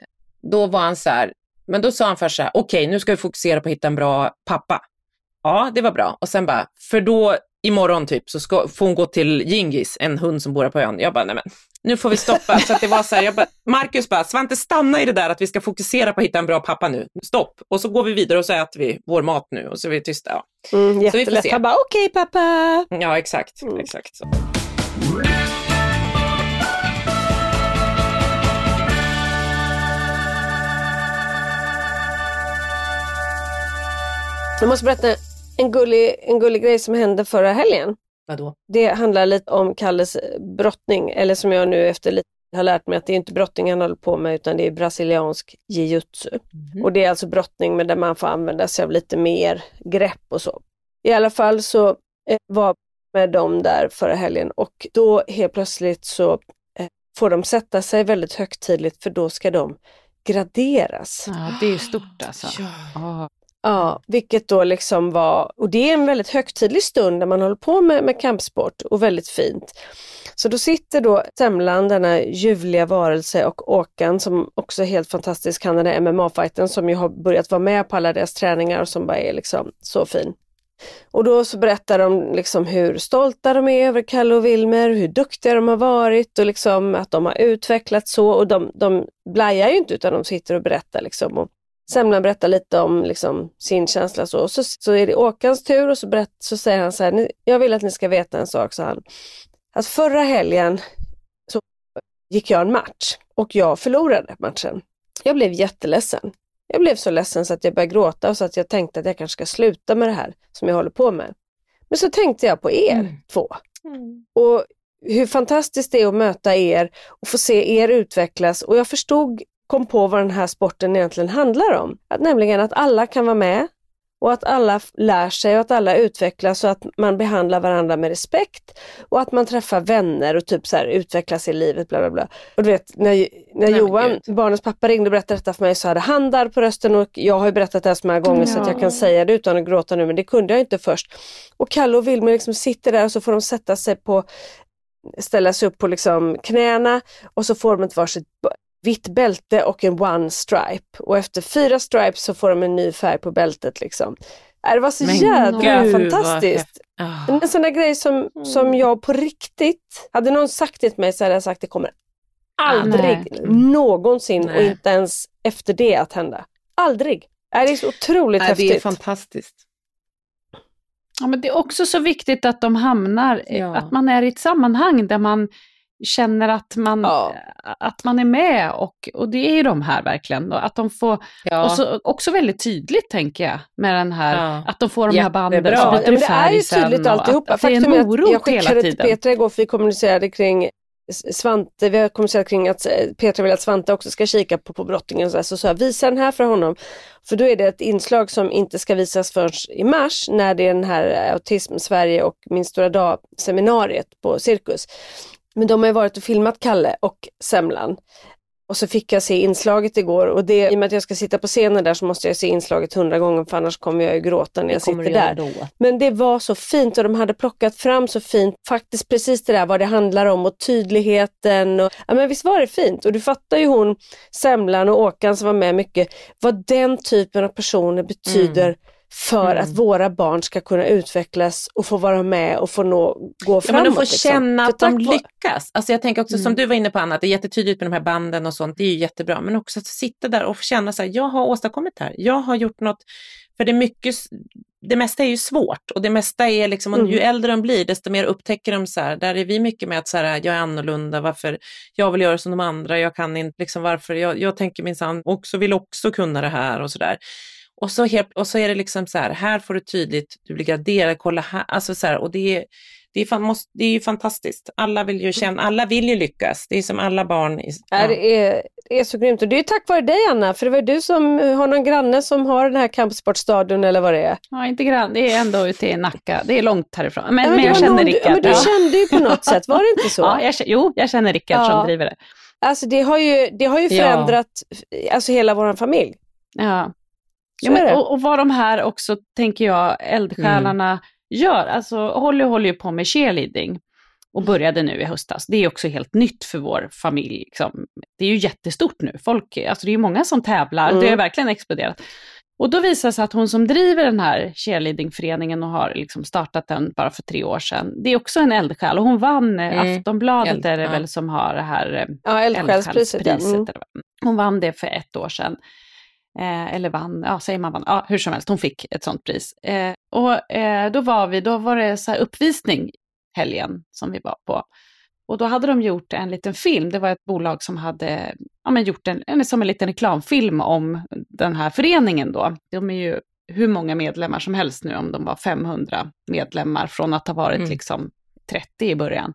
då var han så här, men då sa han först så här, okej, okay, nu ska vi fokusera på att hitta en bra pappa. Ja, det var bra. Och sen bara, för då imorgon typ så ska, får hon gå till Gingis, en hund som bor på ön. Jag bara, nej men, nu får vi stoppa. Så att det var så här, jag bara, Marcus bara, Svante, stanna i det där att vi ska fokusera på att hitta en bra pappa nu. Stopp. Och så går vi vidare och så äter vi vår mat nu och så är vi tysta. Ja. Mm, jättelätt. Så vi får se. Han bara, okej okay, pappa. Ja, exakt. Mm. Exakt så. Jag måste berätta en gullig, en gullig grej som hände förra helgen. Vadå? Det handlar lite om Kalles brottning, eller som jag nu efter lite har lärt mig att det är inte brottning han håller på med, utan det är brasiliansk jiu-jitsu. Mm. Och det är alltså brottning, men där man får använda sig av lite mer grepp och så. I alla fall så eh, var med dem där förra helgen, och då helt plötsligt så eh, får de sätta sig väldigt högtidligt, för då ska de graderas. Ja, det är ju stort alltså. Ja. Oh. Ja, vilket då liksom var, och det är en väldigt högtidlig stund när man håller på med, med kampsport, och väldigt fint. Så då sitter då Semlan, denna ljuvliga varelse, och Håkan som också är helt fantastisk, han är den M M A-fighten som ju har börjat vara med på alla deras träningar och som bara är liksom så fin. Och då så berättar de liksom hur stolta de är över Kalle och Wilmer, hur duktiga de har varit och liksom att de har utvecklats så, och de, de blajar ju inte utan de sitter och berättar liksom, och Semlan berättar lite om liksom sin känsla så. Och så, så är det Håkans tur, och så, berätt, så säger han så här, jag vill att ni ska veta en sak, så han. Att förra helgen så gick jag en match och jag förlorade matchen. Jag blev jätteledsen. Jag blev så ledsen så att jag började gråta, och så att jag tänkte att jag kanske ska sluta med det här som jag håller på med. Men så tänkte jag på er mm. två. Mm. Och hur fantastiskt det är att möta er och få se er utvecklas. Och jag förstod kom på vad den här sporten egentligen handlar om. Att nämligen att alla kan vara med, och att alla lär sig och att alla utvecklas, och att man behandlar varandra med respekt, och att man träffar vänner och typ så här utvecklas i livet, bla bla bla. Och du vet, när, när Nej, Johan, barnens pappa, ringde och berättade detta för mig, så hade han där på rösten, och jag har ju berättat det här så många gånger ja. så att jag kan säga det utan att gråta nu, men det kunde jag inte först. Och Kalle och Wilmer liksom sitter där, och så får de sätta sig på, ställa sig upp på liksom knäna, och så får de ett varsitt vitt bälte och en one stripe. Och efter fyra stripes så får de en ny färg på bältet liksom. Det var så Men jävla Gud, fantastiskt. Oh. En sån där grej som, mm. som jag på riktigt, hade någon sagt det till mig så hade jag sagt det kommer aldrig ah, någonsin nej. Och inte ens efter det att hända. Aldrig. Det är så otroligt nej, häftigt. Det är fantastiskt. Ja, men det är också så viktigt att de hamnar, ja. att man är i ett sammanhang där man känner att man, Ja. att man är med och, och det är ju de här verkligen då, att de får, Ja. och så, också väldigt tydligt tänker jag med den här, Ja. att de får de här banden Jättebra. som Ja, byter men det är färg ju sen tydligt och alltihopa. att, att det är Faktum en är att oro jag hela skickade till tiden. Petra igår för vi kommunicerade kring Svante, vi har kommunicerat kring att Petra vill att Svante också ska kika på, på brottningen och så, här, så, så här, visa den här för honom. För då är det ett inslag som inte ska visas förrän i mars när det är den här Autism Sverige och Min stora dag-seminariet på Cirkus. Men de har ju varit och filmat Kalle och Semlan. Och så fick jag se inslaget igår och det, i och med att jag ska sitta på scenen där så måste jag se inslaget hundra gånger för annars kommer jag ju gråta när jag sitter där. Då. Men det var så fint och de hade plockat fram så fint faktiskt precis det där vad det handlar om och tydligheten. Och, ja men visst var det fint och du fattar ju hon, Semlan och Åkan som var med mycket, vad den typen av personer betyder mm. för mm. att våra barn ska kunna utvecklas och få vara med och få nå, gå framåt. Ja, men de får liksom. känna att för de tack, lyckas. Alltså jag tänker också Mm. som du var inne på Anna, att det är jättetydligt med de här banden och sånt, det är ju jättebra. Men också att sitta där och känna så här, jag har åstadkommit det här. Jag har gjort något, för det är mycket, det mesta är ju svårt och det mesta är liksom, och Mm. ju äldre de blir desto mer upptäcker de så här, där är vi mycket med att så här, jag är annorlunda, varför jag vill göra som de andra, jag kan inte, liksom varför, jag, jag tänker minsann också, vill också kunna det här och sådär. Och så, helt, och så är det liksom så här, här får du tydligt, du blir graderad, kolla här, alltså så här, och det är, det, är fan, måste, det är ju fantastiskt. Alla vill ju känna, alla vill ju lyckas, det är som alla barn. I, ja. Ja, det, är, det är så grymt och det är tack vare dig Anna, för det var du som har någon granne som har den här kampsportstadion eller vad det är. Ja, inte grann, det är ändå ute i Nacka, det är långt härifrån. Men, Ja, men, men jag det var känner någon, Rickard. ja, men du ja. kände ju på något sätt, var det inte så? Ja, jag, jo, jag känner Rickard Ja. som driver det. Alltså det har ju, det har ju förändrat ja. alltså hela vår familj. Ja. Så Ja, är men, det. och, och vad de här också, tänker jag, eldsjälarna mm. gör. Alltså Holly håller ju på med cheerleading och började nu i höstas. Det är också helt nytt för vår familj. Liksom. Det är ju jättestort nu. Folk, alltså det är ju många som tävlar. Mm. Det har verkligen exploderat. Och då visar sig att hon som driver den här cheerleadingföreningen och har liksom startat den bara för tre år sedan. Det är också en eldsjäl och hon vann mm. Aftonbladet Eld, är det ja. väl som har det här ja, eldsjälspriset. eldsjälspriset. Mm. Hon vann det för ett år sedan. Eh, eller vann, ja säger man vann, ja hur som helst, hon fick ett sånt pris. Eh, och eh, då var vi, då var det så här uppvisning helgen som vi var på. Och då hade de gjort en liten film, det var ett bolag som hade ja, men gjort en, en, som en liten reklamfilm om den här föreningen då. De är ju hur många medlemmar som helst nu, om de var femhundra medlemmar från att ha varit mm. liksom trettio i början.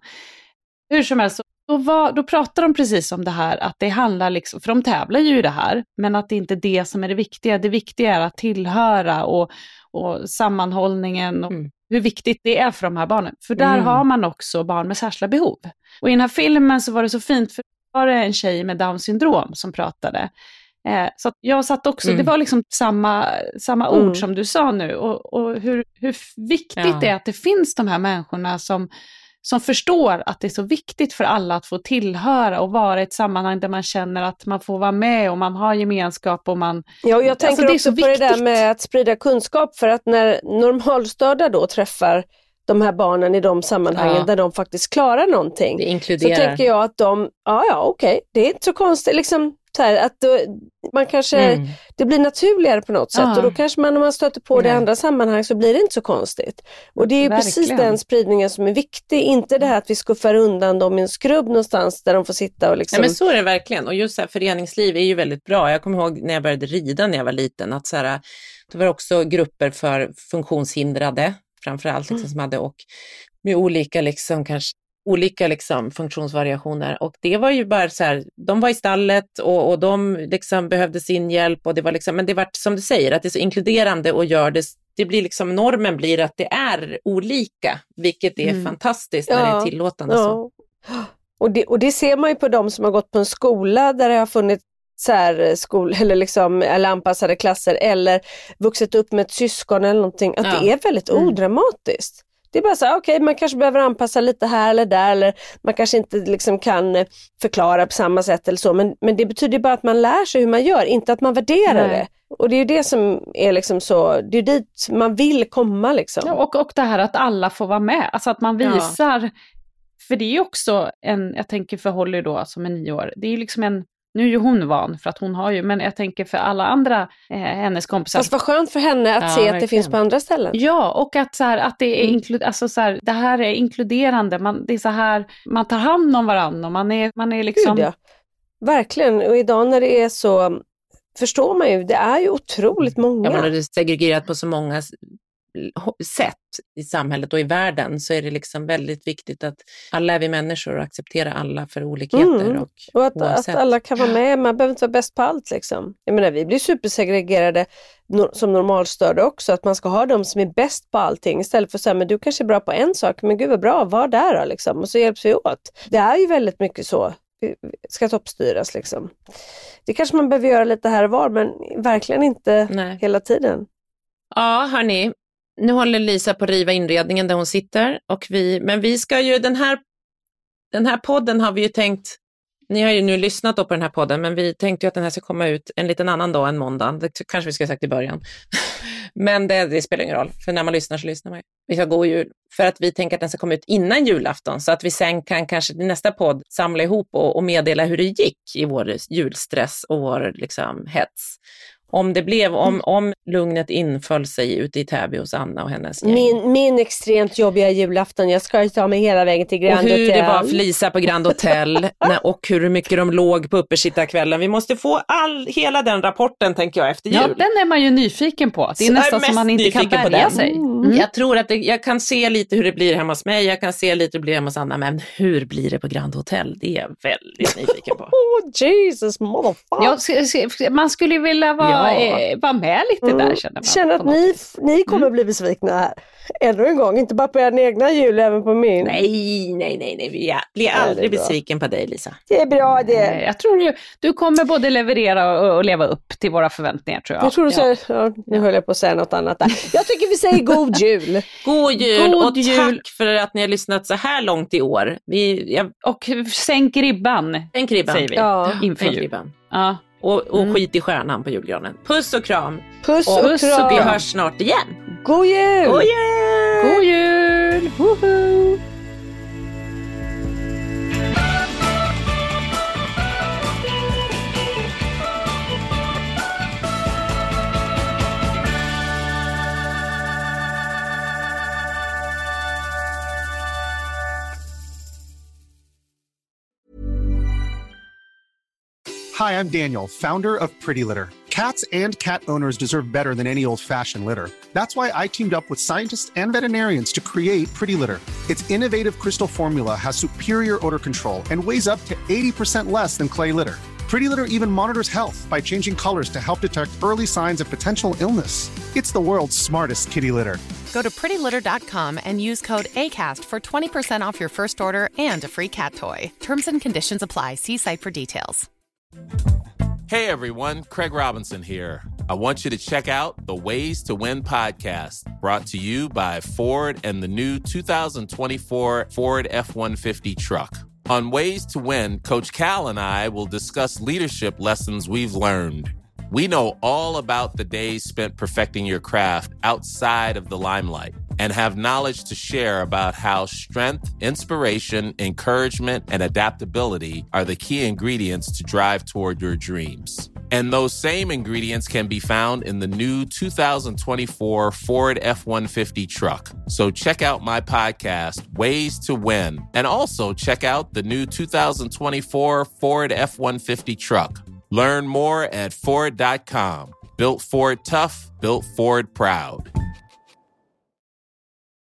Hur som helst, Då, var, då pratar de precis om det här, att det handlar liksom, för de tävlar ju i det här, men att det inte är det som är det viktiga. Det viktiga är att tillhöra och, och sammanhållningen och mm. hur viktigt det är för de här barnen. För där mm. har man också barn med särskilda behov. Och i den här filmen så var det så fint, för det var en tjej med Downs syndrom som pratade. Eh, så att jag satt också, mm. det var liksom samma, samma ord mm. som du sa nu. Och, och hur, hur viktigt ja. det är att det finns de här människorna som som förstår att det är så viktigt för alla att få tillhöra och vara i ett sammanhang där man känner att man får vara med och man har gemenskap och man... Ja, och jag tänker alltså, också på det där med att sprida kunskap, för att när normalstörda då träffar de här barnen i de sammanhangen ja. där de faktiskt klarar någonting, det inkluderar. Så tänker jag att de, ja ja okej, okay, det är inte så konstigt liksom, så här, att då, man kanske, mm. det blir naturligare på något sätt ja. och då kanske man, om man stöter på mm. det i andra sammanhang så blir det inte så konstigt. Och det är ju Verkligen. precis den spridningen som är viktig, inte det här att vi skuffar undan dem i en skrubb någonstans där de får sitta och liksom... Ja, men så är det verkligen, och just så här, föreningsliv är ju väldigt bra. Jag kommer ihåg när jag började rida när jag var liten, att så här, det var också grupper för funktionshindrade framförallt liksom, mm. som hade, och med olika liksom kanske olika liksom funktionsvariationer, och det var ju bara så här, de var i stallet och, och de liksom behövde sin hjälp, och det var liksom, men det var som du säger, att det är så inkluderande och gör det, det blir liksom, normen blir att det är olika, vilket är mm. fantastiskt när ja. det är tillåtande. Ja. Så. Och, det, och det ser man ju på de som har gått på en skola där det har funnits särskol eller liksom eller anpassade klasser eller vuxit upp med ett syskon eller någonting, att ja. det är väldigt mm. odramatiskt. Det är bara så, okej, okay, man kanske behöver anpassa lite här eller där, eller man kanske inte liksom kan förklara på samma sätt eller så, men, men det betyder bara att man lär sig hur man gör, inte att man värderar Nej. det. Och det är ju det som är liksom så, det är dit man vill komma liksom. Ja, och, och det här att alla får vara med, alltså att man visar, ja. för det är ju också en, jag tänker för Holly då som är nio år, det är ju liksom en Nu är ju hon van för att hon har ju, men jag tänker för alla andra eh, hennes kompisar. Fast vad skönt för henne att ja, se att verkligen. det finns på andra ställen. Ja, och att, så här, att det, är Mm. inklu- alltså, så här, det här är inkluderande. Man, det är så här, man tar hand om varandra och man är, man är liksom... Gud, ja. Verkligen, och idag när det är så, förstår man ju, det är ju otroligt många. Ja, men det är segregerat på så många sätt i samhället och i världen, så är det liksom väldigt viktigt att alla är vi människor och acceptera alla för olikheter. Mm. Och, och att, att alla kan vara med, man behöver inte vara bäst på allt liksom. Jag menar, vi blir supersegregerade no- som normalstörda också, att man ska ha de som är bäst på allting istället för att säga, men du kanske är bra på en sak, men gud vad bra, var där då liksom, och så hjälps vi åt. Det är ju väldigt mycket så, ska toppstyras liksom. Det kanske man behöver göra lite här och var, men verkligen inte Nej. hela tiden. Ja, hörni. Nu håller Lisa på att riva inredningen där hon sitter. Och vi, men vi ska ju, den här, den här podden har vi ju tänkt, ni har ju nu lyssnat på den här podden, men vi tänkte ju att den här ska komma ut en liten annan dag än måndag. Det kanske vi ska ha sagt i början. Men det, det spelar ingen roll, för när man lyssnar så lyssnar man ju. Vi ska gå jul, för att vi tänker att den ska komma ut innan julafton, så att vi sen kan kanske i nästa podd samla ihop och, och meddela hur det gick i vår julstress och vår liksom hets. Om det blev, om, om lugnet inföll sig ute i Täby hos Anna och hennes gäng. Min, min extremt jobbiga julafton, jag ska ju ta mig hela vägen till Grand Och hur Hotel. det var för Lisa på Grand Hotel och hur mycket de låg på uppesittarkvällen. Vi måste få all, hela den rapporten, tänker jag, efter jul. Ja, den är man ju nyfiken på. Det är Så nästan jag är som man inte kan nyfiken på värja den. sig. Mm. Jag tror att det, jag kan se lite hur det blir hemma hos mig, jag kan se lite hur det blir hemma hos Anna, men hur blir det på Grand Hotel? Det är jag väldigt nyfiken på. Oh Jesus, motherfucker. Ja, s- s- man skulle ju vilja vara, Ja. eh, vara med lite där, känner man. Känner att på något ni, vis. ni kommer bli besvikna här. Ännu en gång, inte bara på er egna jul, även på min. Nej, nej, nej, nej. Vi är- blir det är aldrig bra. besviken på dig, Lisa. Det är bra det. Eh, Jag tror ju, du kommer både leverera och, och leva upp till våra förväntningar, tror jag. Jag tror du säger, ja, nu höll jag på att säga något annat där. Jag tycker vi säger god jul. God jul God och jul. tack för att ni har lyssnat så här långt i år. Vi, jag, Och sänk ribban, en kribban. säger vi, Ja. inför En jul. kribban. Ja. Och, och Mm. skit i stjärnan på julgranen. Puss och kram. Puss Och och vi kram. hörs snart igen. God jul! God jul! God jul! Woho! Hi, I'm Daniel, founder of Pretty Litter. Cats and cat owners deserve better than any old-fashioned litter. That's why I teamed up with scientists and veterinarians to create Pretty Litter. Its innovative crystal formula has superior odor control and weighs up to eighty percent less than clay litter. Pretty Litter even monitors health by changing colors to help detect early signs of potential illness. It's the world's smartest kitty litter. Go to pretty litter dot com and use code ACAST for twenty percent off your first order and a free cat toy. Terms and conditions apply. See site for details. Hey everyone, Craig Robinson here. I want you to check out the Ways to Win podcast, brought to you by Ford and the new two thousand twenty-four Ford F one fifty truck. On Ways to Win, Coach Cal and I will discuss leadership lessons we've learned. We know all about the days spent perfecting your craft outside of the limelight and have knowledge to share about how strength, inspiration, encouragement, and adaptability are the key ingredients to drive toward your dreams. And those same ingredients can be found in the new two thousand twenty-four Ford F one fifty truck. So check out my podcast, Ways to Win, and also check out the new two thousand twenty-four Ford F one fifty truck. Learn more at Ford dot com. Built Ford tough, built Ford proud.